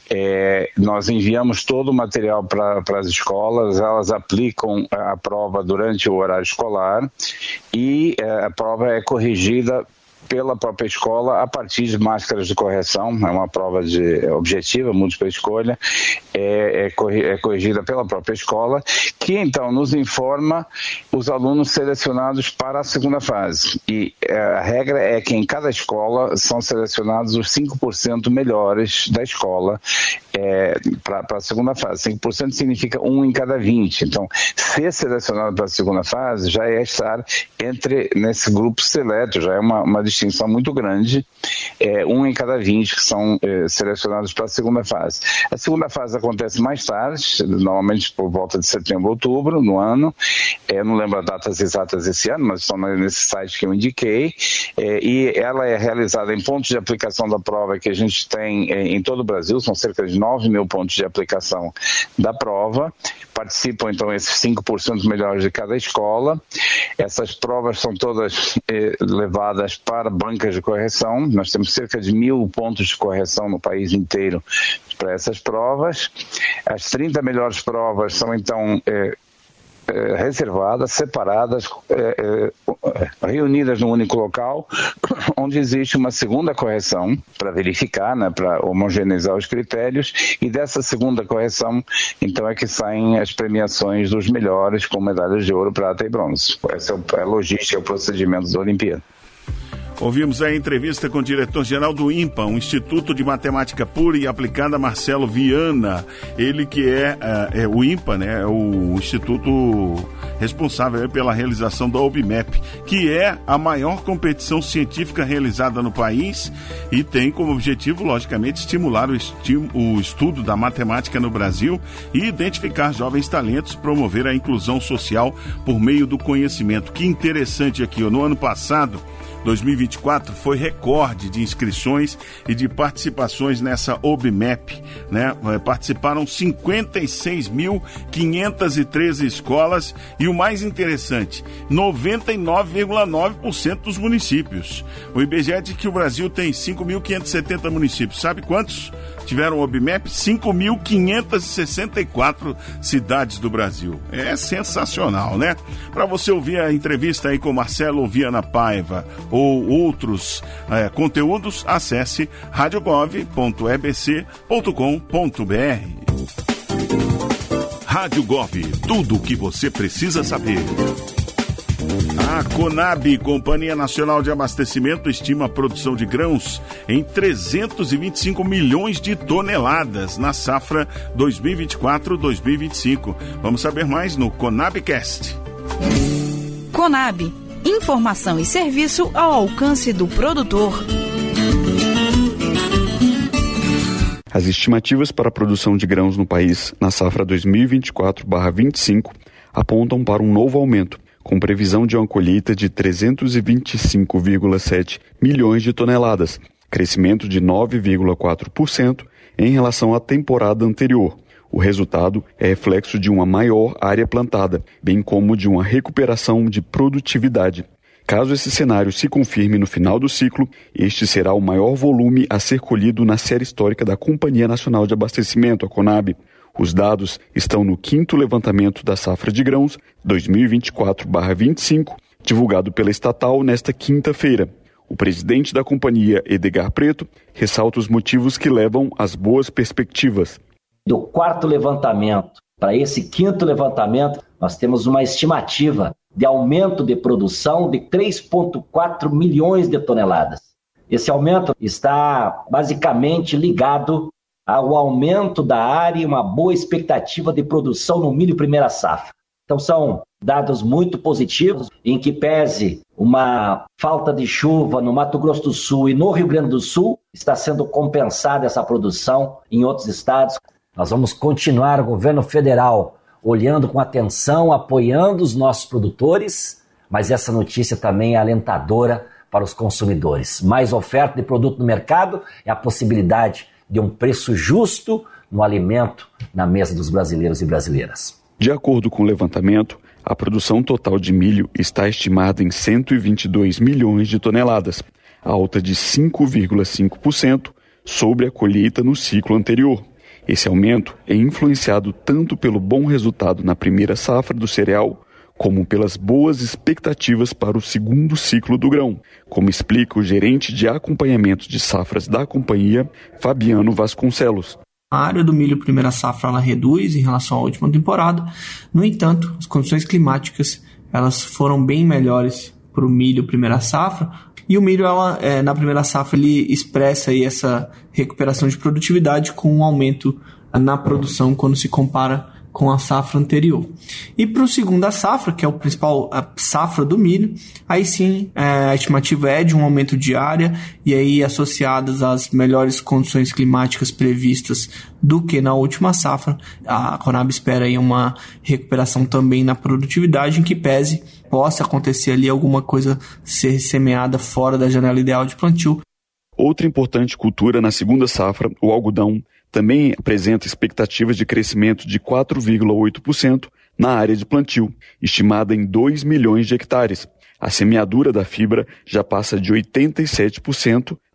[SPEAKER 12] É, nós enviamos todo o material para as escolas, elas aplicam a prova durante o horário escolar e é, a prova é corrigida pela própria escola a partir de máscaras de correção. É uma prova de objetiva, múltipla escolha, é, é, é corrigida pela própria escola, que então nos informa os alunos selecionados para a segunda fase. E é, a regra é que em cada escola são selecionados os cinco por cento melhores da escola é, para a segunda fase. cinco por cento significa um em cada vinte. Então, ser selecionado para a segunda fase já é estar entre nesse grupo seleto, já é uma, uma distinção muito grande, é, um em cada vinte que são é, selecionados para a segunda fase. A segunda fase acontece mais tarde, normalmente por volta de setembro, outubro, no ano. É, não lembro as datas exatas esse ano, mas estão nesse site que eu indiquei. É, e ela é realizada em pontos de aplicação da prova que a gente tem é, em todo o Brasil, são cerca de nove mil pontos de aplicação da prova. Participam, então, esses cinco por cento melhores de cada escola. Essas provas são todas eh, levadas para bancas de correção. Nós temos cerca de mil pontos de correção no país inteiro para essas provas. As trinta melhores provas são, então, eh, eh, reservadas, separadas, eh, eh, reunidas num único local, onde existe uma segunda correção para verificar, né, para homogeneizar os critérios, e dessa segunda correção, então, é que saem as premiações dos melhores com medalhas de ouro, prata e bronze. Essa é a logística e o procedimento da Olimpíada.
[SPEAKER 2] Ouvimos a entrevista com o diretor-geral do INPA, um Instituto de Matemática Pura e Aplicada, Marcelo Viana. Ele que é, é, é o INPA, né, é o instituto responsável pela realização da OBMEP, que é a maior competição científica realizada no país e tem como objetivo, logicamente, estimular o, esti- o estudo da matemática no Brasil e identificar jovens talentos, promover a inclusão social por meio do conhecimento. Que interessante aqui, no ano passado, dois mil e vinte e quatro, foi recorde de inscrições e de participações nessa OBMEP, né? Participaram cinquenta e seis mil quinhentas e treze escolas e o mais interessante, noventa e nove vírgula nove por cento dos municípios. O I B G E diz que o Brasil tem cinco mil quinhentos e setenta municípios. Sabe quantos tiveram o OBMEP? cinco mil quinhentas e sessenta e quatro cidades do Brasil. É sensacional, né? Para você ouvir a entrevista aí com Marcelo Viana Paiva ou outros é, conteúdos, acesse rádio gov ponto e b c ponto com ponto b r. Rádio Gov, tudo o que você precisa saber. A Conab, Companhia Nacional de Abastecimento, estima a produção de grãos em trezentos e vinte e cinco milhões de toneladas na safra dois mil e vinte e quatro dois mil e vinte e cinco. Vamos saber mais no Conabcast.
[SPEAKER 13] Conab, informação e serviço ao alcance do produtor.
[SPEAKER 14] As estimativas para a produção de grãos no país na safra dois mil e vinte e quatro barra vinte e cinco apontam para um novo aumento, com previsão de uma colheita de trezentos e vinte e cinco vírgula sete milhões de toneladas, crescimento de nove vírgula quatro por cento em relação à temporada anterior. O resultado é reflexo de uma maior área plantada, bem como de uma recuperação de produtividade. Caso esse cenário se confirme no final do ciclo, este será o maior volume a ser colhido na série histórica da Companhia Nacional de Abastecimento, a Conab. Os dados estão no quinto levantamento da safra de grãos dois mil e vinte e quatro barra vinte e cinco, divulgado pela estatal nesta quinta-feira. O presidente da companhia, Edgar Preto, ressalta os motivos que levam às boas perspectivas.
[SPEAKER 15] Do quarto levantamento para esse quinto levantamento, nós temos uma estimativa de aumento de produção de três vírgula quatro milhões de toneladas. Esse aumento está basicamente ligado ao aumento da área e uma boa expectativa de produção no milho primeira safra. Então são dados muito positivos, em que pese uma falta de chuva no Mato Grosso do Sul e no Rio Grande do Sul, está sendo compensada essa produção em outros estados. Nós vamos continuar, o governo federal, olhando com atenção, apoiando os nossos produtores, mas essa notícia também é alentadora para os consumidores. Mais oferta de produto no mercado é a possibilidade de um preço justo no alimento na mesa dos brasileiros e brasileiras.
[SPEAKER 14] De acordo com o levantamento, a produção total de milho está estimada em cento e vinte e dois milhões de toneladas, alta de cinco vírgula cinco por cento sobre a colheita no ciclo anterior. Esse aumento é influenciado tanto pelo bom resultado na primeira safra do cereal, como pelas boas expectativas para o segundo ciclo do grão, como explica o gerente de acompanhamento de safras da companhia, Fabiano Vasconcelos.
[SPEAKER 16] A área do milho primeira safra ela reduz em relação à última temporada. No entanto, as condições climáticas elas foram bem melhores para o milho primeira safra. E o milho, ela, é, na primeira safra, ele expressa aí essa recuperação de produtividade com um aumento na produção quando se compara com a safra anterior. E para o segunda safra, que é o principal a safra do milho, aí sim é, a estimativa é de um aumento de área e aí associadas às melhores condições climáticas previstas do que na última safra, a Conab espera aí uma recuperação também na produtividade, em que pese possa acontecer ali alguma coisa ser semeada fora da janela ideal de plantio.
[SPEAKER 14] Outra importante cultura na segunda safra, o algodão, também apresenta expectativas de crescimento de quatro vírgula oito por cento na área de plantio, estimada em dois milhões de hectares. A semeadura da fibra já passa de oitenta e sete por cento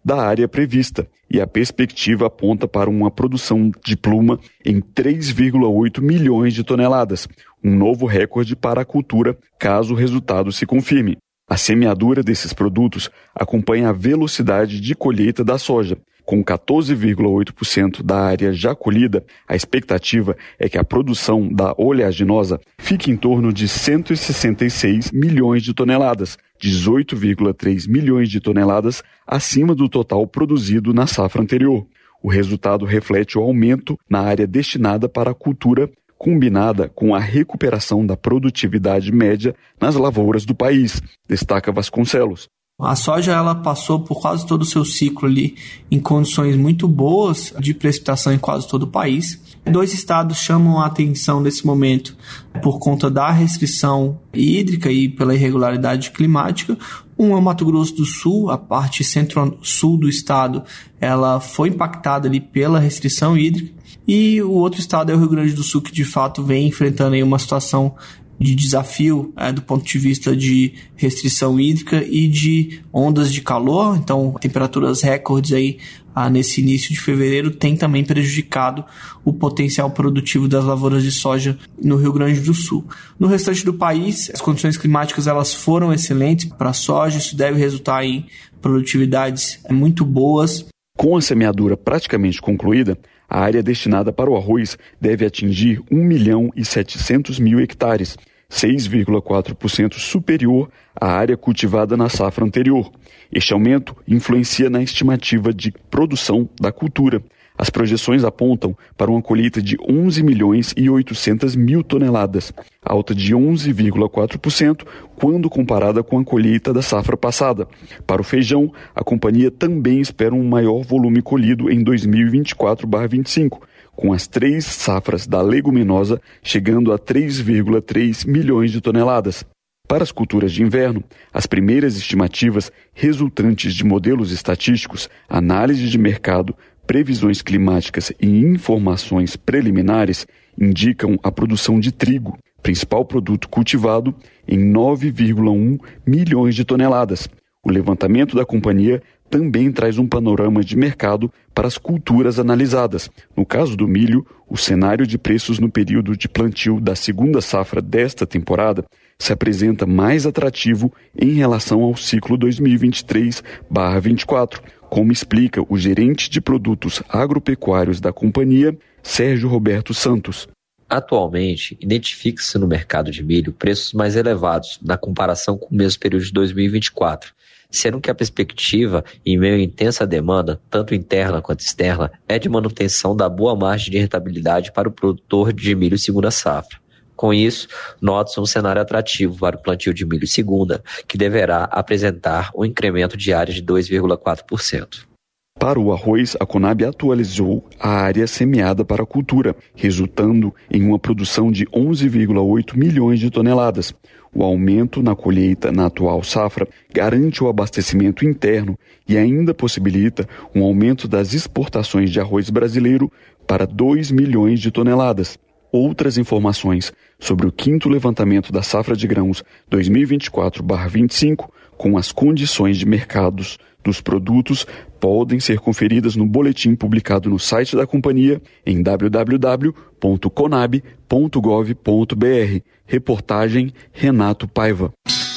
[SPEAKER 14] da área prevista, e a perspectiva aponta para uma produção de pluma em três vírgula oito milhões de toneladas, um novo recorde para a cultura, caso o resultado se confirme. A semeadura desses produtos acompanha a velocidade de colheita da soja. Com quatorze vírgula oito por cento da área já colhida, a expectativa é que a produção da oleaginosa fique em torno de cento e sessenta e seis milhões de toneladas, dezoito vírgula três milhões de toneladas acima do total produzido na safra anterior. O resultado reflete o aumento na área destinada para a cultura, combinada com a recuperação da produtividade média nas lavouras do país, destaca Vasconcelos.
[SPEAKER 16] A soja ela passou por quase todo o seu ciclo ali em condições muito boas de precipitação em quase todo o país. Dois estados chamam a atenção nesse momento por conta da restrição hídrica e pela irregularidade climática. Um é o Mato Grosso do Sul, a parte centro-sul do estado, ela foi impactada ali pela restrição hídrica. E o outro estado é o Rio Grande do Sul, que de fato vem enfrentando aí uma situação de desafio é, do ponto de vista de restrição hídrica e de ondas de calor. Então, temperaturas recordes aí ah, nesse início de fevereiro tem também prejudicado o potencial produtivo das lavouras de soja no Rio Grande do Sul. No restante do país, as condições climáticas elas foram excelentes para a soja, isso deve resultar em produtividades muito boas.
[SPEAKER 14] Com a semeadura praticamente concluída, a área destinada para o arroz deve atingir um milhão e setecentos mil hectares, seis vírgula quatro por cento superior à área cultivada na safra anterior. Este aumento influencia na estimativa de produção da cultura. As projeções apontam para uma colheita de onze milhões e oitocentas mil toneladas, alta de onze vírgula quatro por cento quando comparada com a colheita da safra passada. Para o feijão, a companhia também espera um maior volume colhido em dois mil e vinte e quatro barra vinte e cinco, com as três safras da leguminosa chegando a três vírgula três milhões de toneladas. Para as culturas de inverno, as primeiras estimativas resultantes de modelos estatísticos, análise de mercado, previsões climáticas e informações preliminares indicam a produção de trigo, principal produto cultivado, em nove vírgula um milhões de toneladas. O levantamento da companhia também traz um panorama de mercado para as culturas analisadas. No caso do milho, o cenário de preços no período de plantio da segunda safra desta temporada se apresenta mais atrativo em relação ao ciclo dois mil e vinte e três barra vinte e quatro, como explica o gerente de produtos agropecuários da companhia, Sérgio Roberto Santos.
[SPEAKER 17] Atualmente, identifica-se no mercado de milho preços mais elevados na comparação com o mesmo período de dois mil e vinte e quatro, sendo que a perspectiva, em meio à intensa demanda, tanto interna quanto externa, é de manutenção da boa margem de rentabilidade para o produtor de milho segunda safra. Com isso, nota-se um cenário atrativo para o plantio de milho segunda, que deverá apresentar um incremento de área de dois vírgula quatro por cento.
[SPEAKER 14] Para o arroz, a Conab atualizou a área semeada para a cultura, resultando em uma produção de onze vírgula oito milhões de toneladas. O aumento na colheita na atual safra garante o abastecimento interno e ainda possibilita um aumento das exportações de arroz brasileiro para dois milhões de toneladas. Outras informações sobre o quinto levantamento da safra de grãos dois mil e vinte e quatro barra vinte e cinco, com as condições de mercados dos produtos, podem ser conferidas no boletim publicado no site da companhia em w w w ponto conab ponto gov ponto b r. Reportagem Renato Paiva.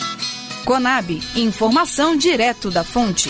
[SPEAKER 13] Conab, informação direto da fonte.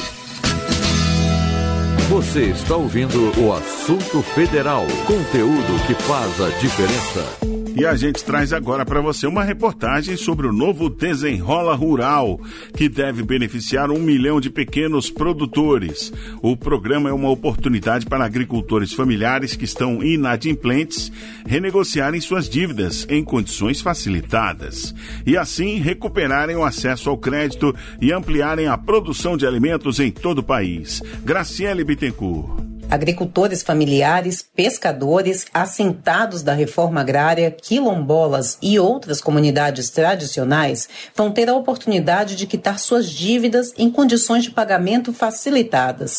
[SPEAKER 1] Você está ouvindo o Assunto Federal, conteúdo que faz a diferença.
[SPEAKER 2] E a gente traz agora para você uma reportagem sobre o novo Desenrola Rural, que deve beneficiar um milhão de pequenos produtores. O programa é uma oportunidade para agricultores familiares que estão inadimplentes renegociarem suas dívidas em condições facilitadas e assim recuperarem o acesso ao crédito e ampliarem a produção de alimentos em todo o país. Graciele Bittencourt.
[SPEAKER 18] Agricultores familiares, pescadores, assentados da reforma agrária, quilombolas e outras comunidades tradicionais vão ter a oportunidade de quitar suas dívidas em condições de pagamento facilitadas.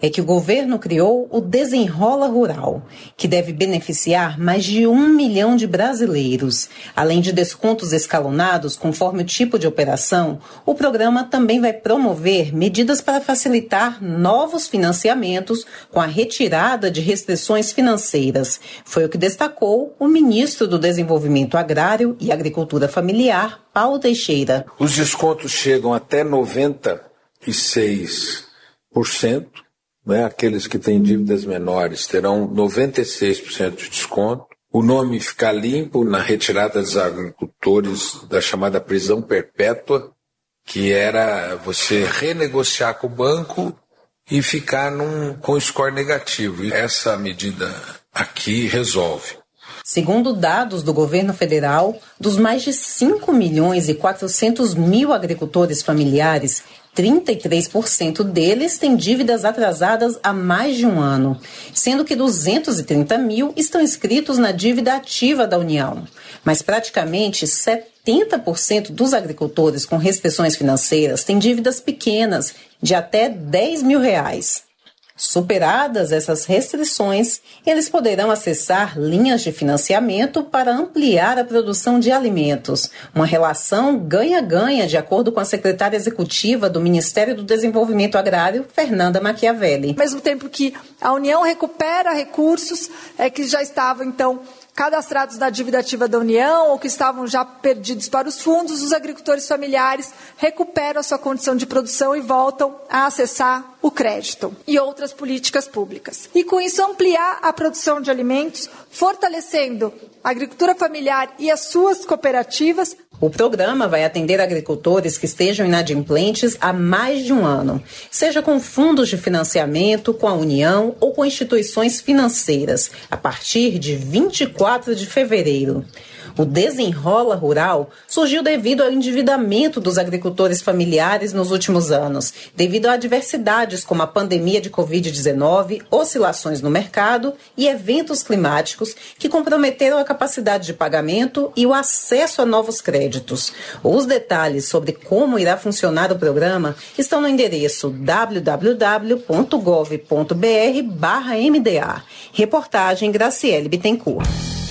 [SPEAKER 18] é que o governo criou o Desenrola Rural, que deve beneficiar mais de um milhão de brasileiros. Além de descontos escalonados conforme o tipo de operação, o programa também vai promover medidas para facilitar novos financiamentos com a retirada de restrições financeiras. Foi o que destacou o ministro do Desenvolvimento Agrário e Agricultura Familiar, Paulo Teixeira.
[SPEAKER 19] Os descontos chegam até noventa e seis por cento, né? Aqueles que têm dívidas menores terão noventa e seis por cento de desconto. O nome fica limpo na retirada dos agricultores da chamada prisão perpétua, que era você renegociar com o banco e ficar num, com score negativo. E essa medida aqui resolve.
[SPEAKER 18] Segundo dados do governo federal, dos mais de cinco milhões e quatrocentos mil agricultores familiares, trinta e três por cento deles têm dívidas atrasadas há mais de um ano, sendo que duzentos e trinta mil estão inscritos na dívida ativa da União. Mas praticamente setenta por cento dos agricultores com restrições financeiras têm dívidas pequenas, de até dez mil reais. Superadas essas restrições, eles poderão acessar linhas de financiamento para ampliar a produção de alimentos. Uma relação ganha-ganha, de acordo com a secretária executiva do Ministério do Desenvolvimento Agrário, Fernanda Machiavelli.
[SPEAKER 20] Ao mesmo tempo que a União recupera recursos é, que já estavam, então, cadastrados na dívida ativa da União ou que estavam já perdidos para os fundos, os agricultores familiares recuperam a sua condição de produção e voltam a acessar o crédito e outras políticas públicas. E com isso ampliar a produção de alimentos, fortalecendo a agricultura familiar e as suas cooperativas.
[SPEAKER 18] O programa vai atender agricultores que estejam inadimplentes há mais de um ano, seja com fundos de financiamento, com a União ou com instituições financeiras, a partir de vinte e quatro de fevereiro. O Desenrola Rural surgiu devido ao endividamento dos agricultores familiares nos últimos anos, devido a adversidades como a pandemia de covid dezenove, oscilações no mercado e eventos climáticos que comprometeram a capacidade de pagamento e o acesso a novos créditos. Os detalhes sobre como irá funcionar o programa estão no endereço w w w ponto gov ponto b r barra m d a. Reportagem Graciele Bittencourt.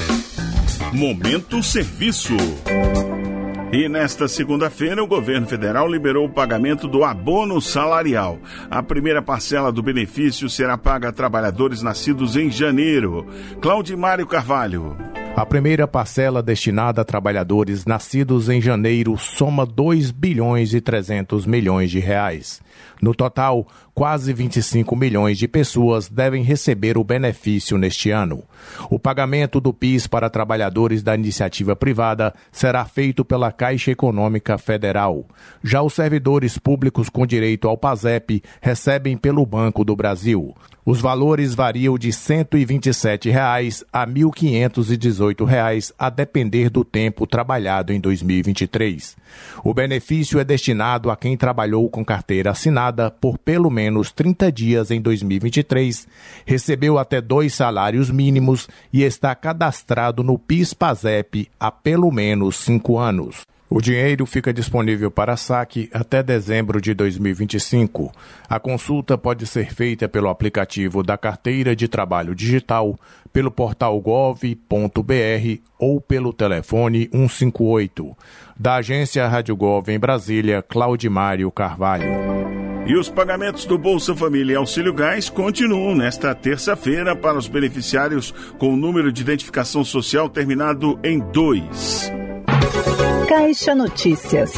[SPEAKER 2] Momento Serviço. E nesta segunda-feira, o governo federal liberou o pagamento do abono salarial. A primeira parcela do benefício será paga a trabalhadores nascidos em janeiro. Claudimário Carvalho.
[SPEAKER 4] A primeira parcela destinada a trabalhadores nascidos em janeiro soma dois bilhões e trezentos milhões de reais. No total, quase vinte e cinco milhões de pessoas devem receber o benefício neste ano. O pagamento do P I S para trabalhadores da iniciativa privada será feito pela Caixa Econômica Federal. Já os servidores públicos com direito ao PASEP recebem pelo Banco do Brasil. Os valores variam de cento e vinte e sete reais a mil quinhentos e dezoito reais, a depender do tempo trabalhado em dois mil e vinte e três. O benefício é destinado a quem trabalhou com carteira assinada por pelo menos trinta dias em dois mil e vinte e três, recebeu até dois salários mínimos e está cadastrado no P I S/PASEP há pelo menos cinco anos. O dinheiro fica disponível para saque até dezembro de dois mil e vinte e cinco. A consulta pode ser feita pelo aplicativo da Carteira de Trabalho Digital, pelo portal gov ponto b r ou pelo telefone cento e cinquenta e oito. Da agência Rádio Gov em Brasília, Claudimário Carvalho.
[SPEAKER 2] E os pagamentos do Bolsa Família e Auxílio Gás continuam nesta terça-feira para os beneficiários com o número de identificação social terminado em dois.
[SPEAKER 21] Caixa Notícias.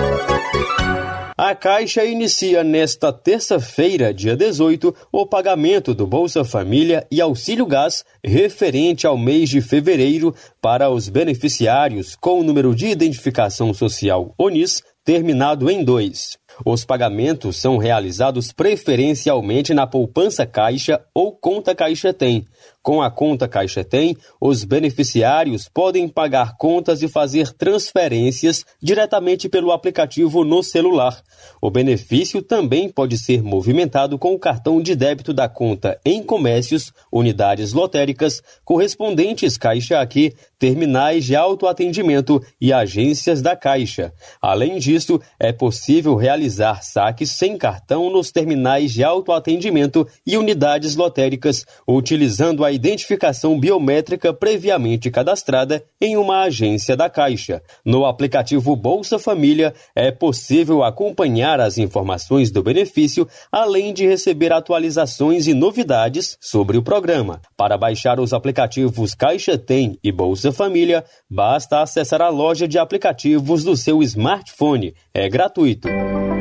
[SPEAKER 22] A Caixa inicia nesta terça-feira, dia dezoito, o pagamento do Bolsa Família e Auxílio Gás referente ao mês de fevereiro para os beneficiários com o número de identificação social O N I S terminado em dois. Os pagamentos são realizados preferencialmente na poupança Caixa ou conta Caixa Tem. Com a conta Caixa Tem, os beneficiários podem pagar contas e fazer transferências diretamente pelo aplicativo no celular. O benefício também pode ser movimentado com o cartão de débito da conta em comércios, unidades lotéricas, correspondentes Caixa Aqui, terminais de autoatendimento e agências da Caixa. Além disso, é possível realizar realizar saques sem cartão nos terminais de autoatendimento e unidades lotéricas, utilizando a identificação biométrica previamente cadastrada em uma agência da Caixa. No aplicativo Bolsa Família, é possível acompanhar as informações do benefício, além de receber atualizações e novidades sobre o programa. Para baixar os aplicativos Caixa Tem e Bolsa Família, basta acessar a loja de aplicativos do seu smartphone. É gratuito.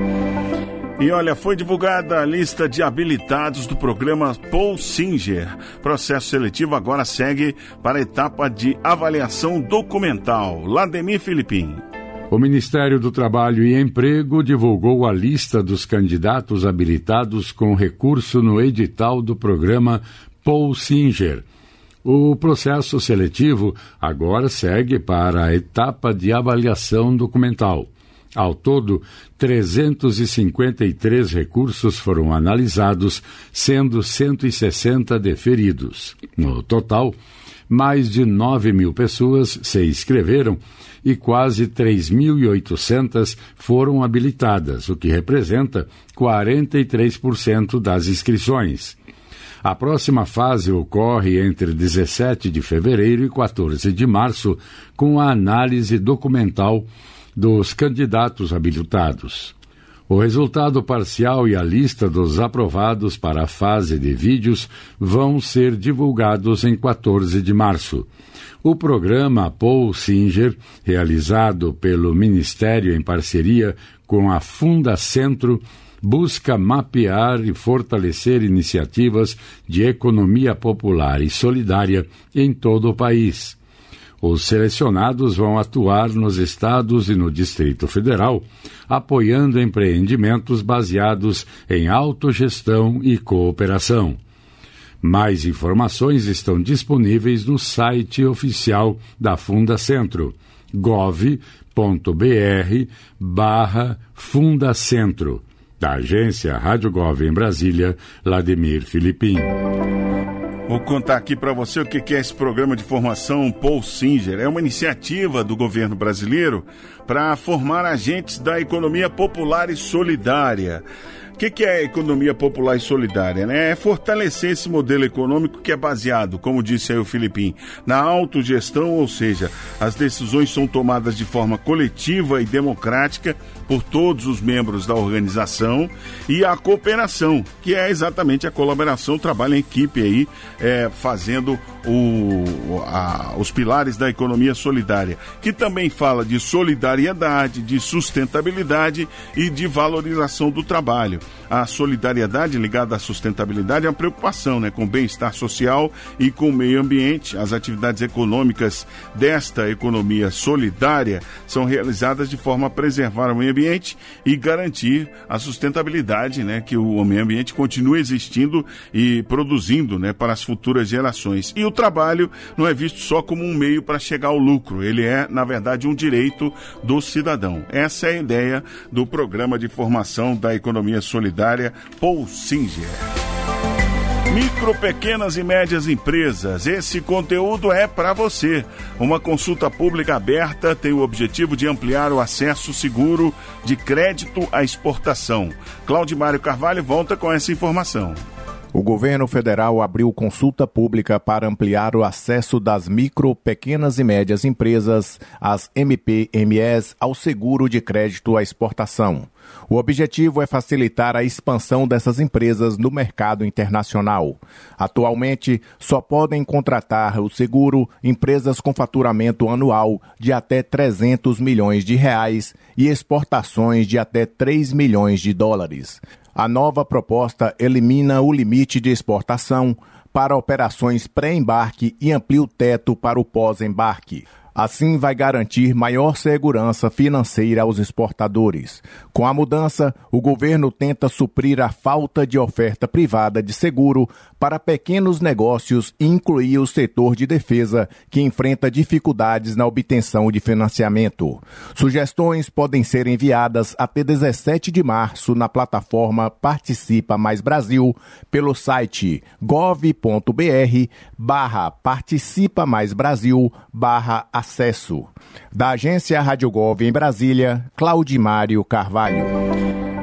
[SPEAKER 2] E olha, foi divulgada a lista de habilitados do programa Paul Singer. Processo seletivo agora segue para a etapa de avaliação documental. Lademir Filipim.
[SPEAKER 5] O Ministério do Trabalho e Emprego divulgou a lista dos candidatos habilitados com recurso no edital do programa Paul Singer. O processo seletivo agora segue para a etapa de avaliação documental. Ao todo, trezentos e cinquenta e três recursos foram analisados, sendo cento e sessenta deferidos. No total, mais de nove mil pessoas se inscreveram e quase três mil e oitocentas foram habilitadas, o que representa quarenta e três por cento das inscrições. A próxima fase ocorre entre dezessete de fevereiro e quatorze de março, com a análise documental dos candidatos habilitados. O resultado parcial e a lista dos aprovados para a fase de vídeos vão ser divulgados em quatorze de março. O programa Paul Singer, realizado pelo Ministério em parceria com a Fundacentro, busca mapear e fortalecer iniciativas de economia popular e solidária em todo o país. Os selecionados vão atuar nos estados e no Distrito Federal, apoiando empreendimentos baseados em autogestão e cooperação. Mais informações estão disponíveis no site oficial da Fundacentro, gov ponto br barra Fundacentro. Da agência Rádio Gov em Brasília, Lademir Filipim.
[SPEAKER 2] Vou contar aqui para você o que é esse programa de formação Paul Singer. É uma iniciativa do governo brasileiro para formar agentes da economia popular e solidária. O que, que é a economia popular e solidária, né? É fortalecer esse modelo econômico que é baseado, como disse aí o Filipim, na autogestão, ou seja, as decisões são tomadas de forma coletiva e democrática por todos os membros da organização, e a cooperação, que é exatamente a colaboração, o trabalho em equipe aí, é, fazendo o, a, os pilares da economia solidária, que também fala de solidariedade, de sustentabilidade e de valorização do trabalho. A solidariedade ligada à sustentabilidade é uma preocupação, né, com o bem-estar social e com o meio ambiente. As atividades econômicas desta economia solidária são realizadas de forma a preservar o meio ambiente e garantir a sustentabilidade, né, que o meio ambiente continue existindo e produzindo, né, para as futuras gerações. E o trabalho não é visto só como um meio para chegar ao lucro, ele é, na verdade, um direito do cidadão. Essa é a ideia do programa de formação da economia solidária Solidária Paul Singer. Micro, pequenas e médias empresas, esse conteúdo é para você. Uma consulta pública aberta tem o objetivo de ampliar o acesso seguro de crédito à exportação. Claudimário Carvalho volta com essa informação.
[SPEAKER 4] O governo federal abriu consulta pública para ampliar o acesso das micro, pequenas e médias empresas, as M P M Es, ao seguro de crédito à exportação. O objetivo é facilitar a expansão dessas empresas no mercado internacional. Atualmente, só podem contratar o seguro empresas com faturamento anual de até trezentos milhões de reais e exportações de até três milhões de dólares. A nova proposta elimina o limite de exportação para operações pré-embarque e amplia o teto para o pós-embarque. Assim, vai garantir maior segurança financeira aos exportadores. Com a mudança, o governo tenta suprir a falta de oferta privada de seguro para pequenos negócios e incluir o setor de defesa, que enfrenta dificuldades na obtenção de financiamento. Sugestões podem ser enviadas até dezessete de março na plataforma Participa Mais Brasil, pelo site gov ponto br barra Participa Mais Brasil barra acesso. Da agência Rádio Gov em Brasília, Claudimário Carvalho.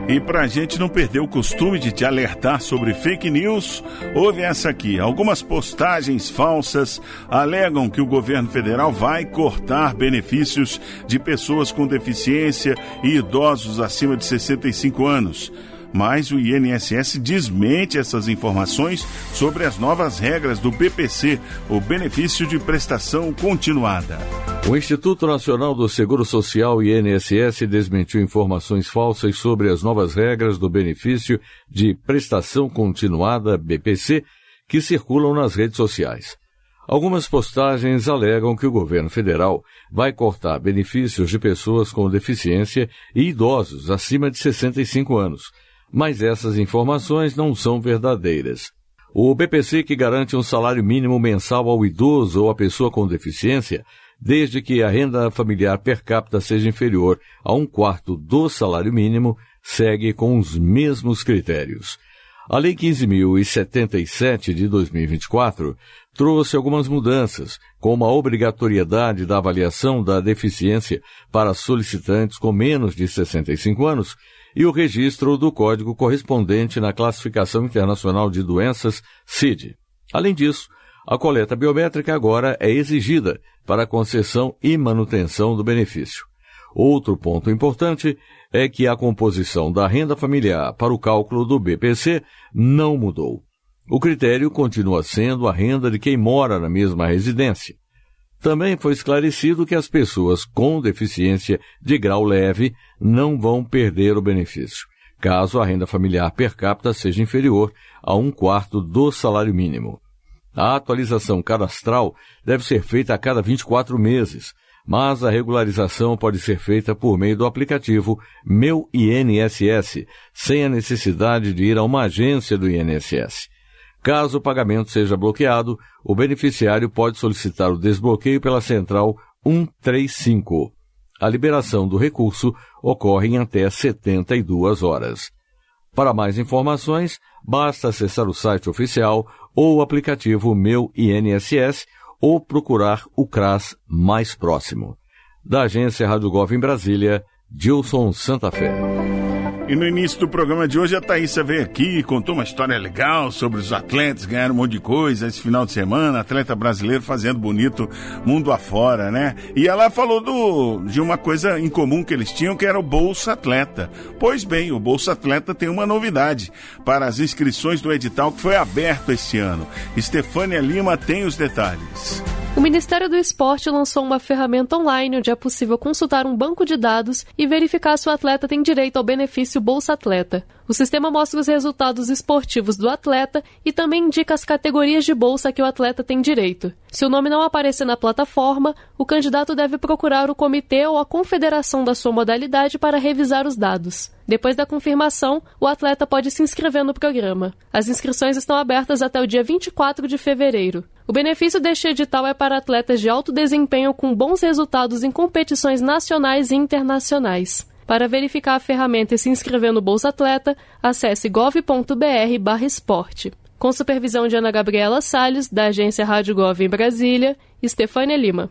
[SPEAKER 2] E para a gente não perder o costume de te alertar sobre fake news, ouve essa aqui. Algumas postagens falsas alegam que o governo federal vai cortar benefícios de pessoas com deficiência e idosos acima de sessenta e cinco anos. Mas o I N S S desmente essas informações sobre as novas regras do B P C, o Benefício de Prestação Continuada.
[SPEAKER 1] O Instituto Nacional do Seguro Social, I N S S, desmentiu informações falsas sobre as novas regras do Benefício de Prestação Continuada, B P C, que circulam nas redes sociais. Algumas postagens alegam que o governo federal vai cortar benefícios de pessoas com deficiência e idosos acima de sessenta e cinco anos. Mas essas informações não são verdadeiras. O B P C, que garante um salário mínimo mensal ao idoso ou à pessoa com deficiência, desde que a renda familiar per capita seja inferior a um quarto do salário mínimo, segue com os mesmos critérios. A Lei quinze mil e setenta e sete de dois mil e vinte e quatro trouxe algumas mudanças, como a obrigatoriedade da avaliação da deficiência para solicitantes com menos de sessenta e cinco anos e o registro do código correspondente na Classificação Internacional de Doenças, C I D. Além disso, a coleta biométrica agora é exigida para a concessão e manutenção do benefício. Outro ponto importante é que a composição da renda familiar para o cálculo do B P C não mudou. O critério continua sendo a renda de quem mora na mesma residência. Também foi esclarecido que as pessoas com deficiência de grau leve não vão perder o benefício, caso a renda familiar per capita seja inferior a um quarto do salário mínimo. A atualização cadastral deve ser feita a cada vinte e quatro meses, mas a regularização pode ser feita por meio do aplicativo Meu I N S S, sem a necessidade de ir a uma agência do I N S S. Caso o pagamento seja bloqueado, o beneficiário pode solicitar o desbloqueio pela Central cento e trinta e cinco. A liberação do recurso ocorre em até setenta e duas horas. Para mais informações, basta acessar o site oficial ou o aplicativo Meu I N S S ou procurar o CRAS mais próximo. Da agência Rádio Gov em Brasília, Dilson Santa Fé.
[SPEAKER 2] E no início do programa de hoje, a Thaísa veio aqui e contou uma história legal sobre os atletas, ganharam um monte de coisa esse final de semana, atleta brasileiro fazendo bonito mundo afora, né? E ela falou do, de uma coisa em comum que eles tinham, que era o Bolsa Atleta. Pois bem, o Bolsa Atleta tem uma novidade para as inscrições do edital que foi aberto esse ano. Estefânia Lima tem os detalhes.
[SPEAKER 6] O Ministério do Esporte lançou uma ferramenta online onde é possível consultar um banco de dados e verificar se o atleta tem direito ao benefício Bolsa Atleta. O sistema mostra os resultados esportivos do atleta e também indica as categorias de bolsa que o atleta tem direito. Se o nome não aparecer na plataforma, o candidato deve procurar o comitê ou a confederação da sua modalidade para revisar os dados. Depois da confirmação, o atleta pode se inscrever no programa. As inscrições estão abertas até o dia vinte e quatro de fevereiro. O benefício deste edital é para atletas de alto desempenho com bons resultados em competições nacionais e internacionais. Para verificar a ferramenta e se inscrever no Bolsa Atleta, acesse gov.br barra esporte. Com supervisão de Ana Gabriela Salles, da agência Rádio Gov em Brasília, Estefânia Lima.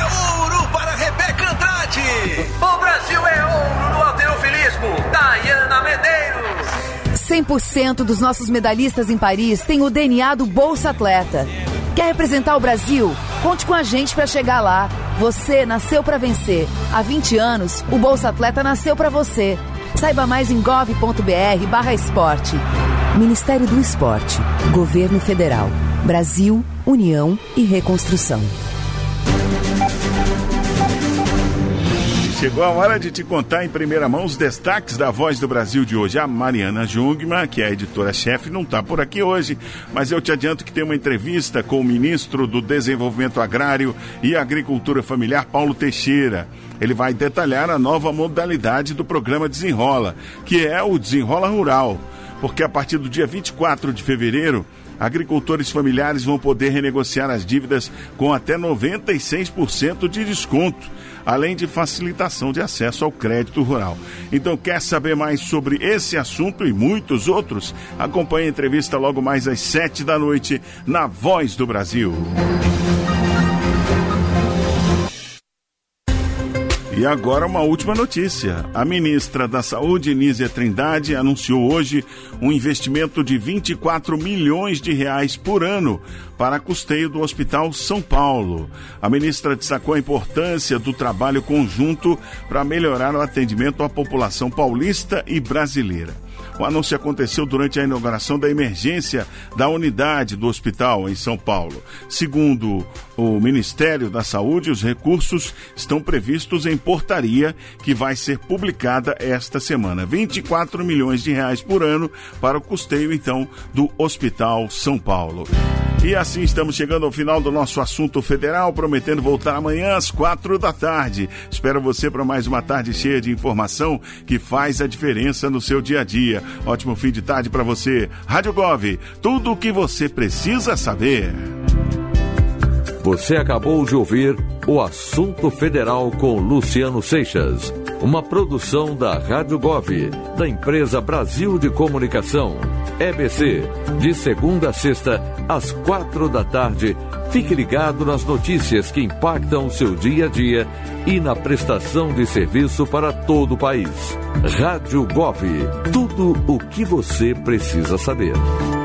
[SPEAKER 7] É ouro para Rebeca Andrade! O Brasil é ouro no halterofilismo! Dayana Medeiros!
[SPEAKER 23] cem por cento dos nossos medalhistas em Paris têm o D N A do Bolsa Atleta. Quer representar o Brasil? Conte com a gente para chegar lá. Você nasceu para vencer. Há vinte anos, o Bolsa Atleta nasceu para você. Saiba mais em gov.br barra esporte. Ministério do Esporte. Governo Federal. Brasil, União e Reconstrução.
[SPEAKER 2] Chegou a hora de te contar em primeira mão os destaques da Voz do Brasil de hoje. A Mariana Jungmann, que é a editora-chefe, não está por aqui hoje, mas eu te adianto que tem uma entrevista com o ministro do Desenvolvimento Agrário e Agricultura Familiar, Paulo Teixeira. Ele vai detalhar a nova modalidade do programa Desenrola, que é o Desenrola Rural, porque a partir do dia vinte e quatro de fevereiro, agricultores familiares vão poder renegociar as dívidas com até noventa e seis por cento de desconto, além de facilitação de acesso ao crédito rural. Então, quer saber mais sobre esse assunto e muitos outros? Acompanhe a entrevista logo mais às sete da noite na Voz do Brasil. E agora uma última notícia. A ministra da Saúde, Nízia Trindade, anunciou hoje um investimento de vinte e quatro milhões de reais por ano para custeio do Hospital São Paulo. A ministra destacou a importância do trabalho conjunto para melhorar o atendimento à população paulista e brasileira. O anúncio aconteceu durante a inauguração da emergência da unidade do hospital em São Paulo. Segundo o Ministério da Saúde, os recursos estão previstos em portaria que vai ser publicada esta semana. vinte e quatro milhões de reais por ano para o custeio, então, do Hospital São Paulo. E assim estamos chegando ao final do nosso assunto federal, prometendo voltar amanhã às quatro da tarde. Espero você para mais uma tarde cheia de informação que faz a diferença no seu dia a dia. Ótimo fim de tarde para você. Rádio Gov, tudo o que você precisa saber.
[SPEAKER 1] Você acabou de ouvir o Assunto Federal com Luciano Seixas, uma produção da Rádio Gov, da empresa Brasil de Comunicação, E B C, de segunda a sexta, às quatro da tarde. Fique ligado nas notícias que impactam o seu dia a dia e na prestação de serviço para todo o país. Rádio Gov, tudo o que você precisa saber.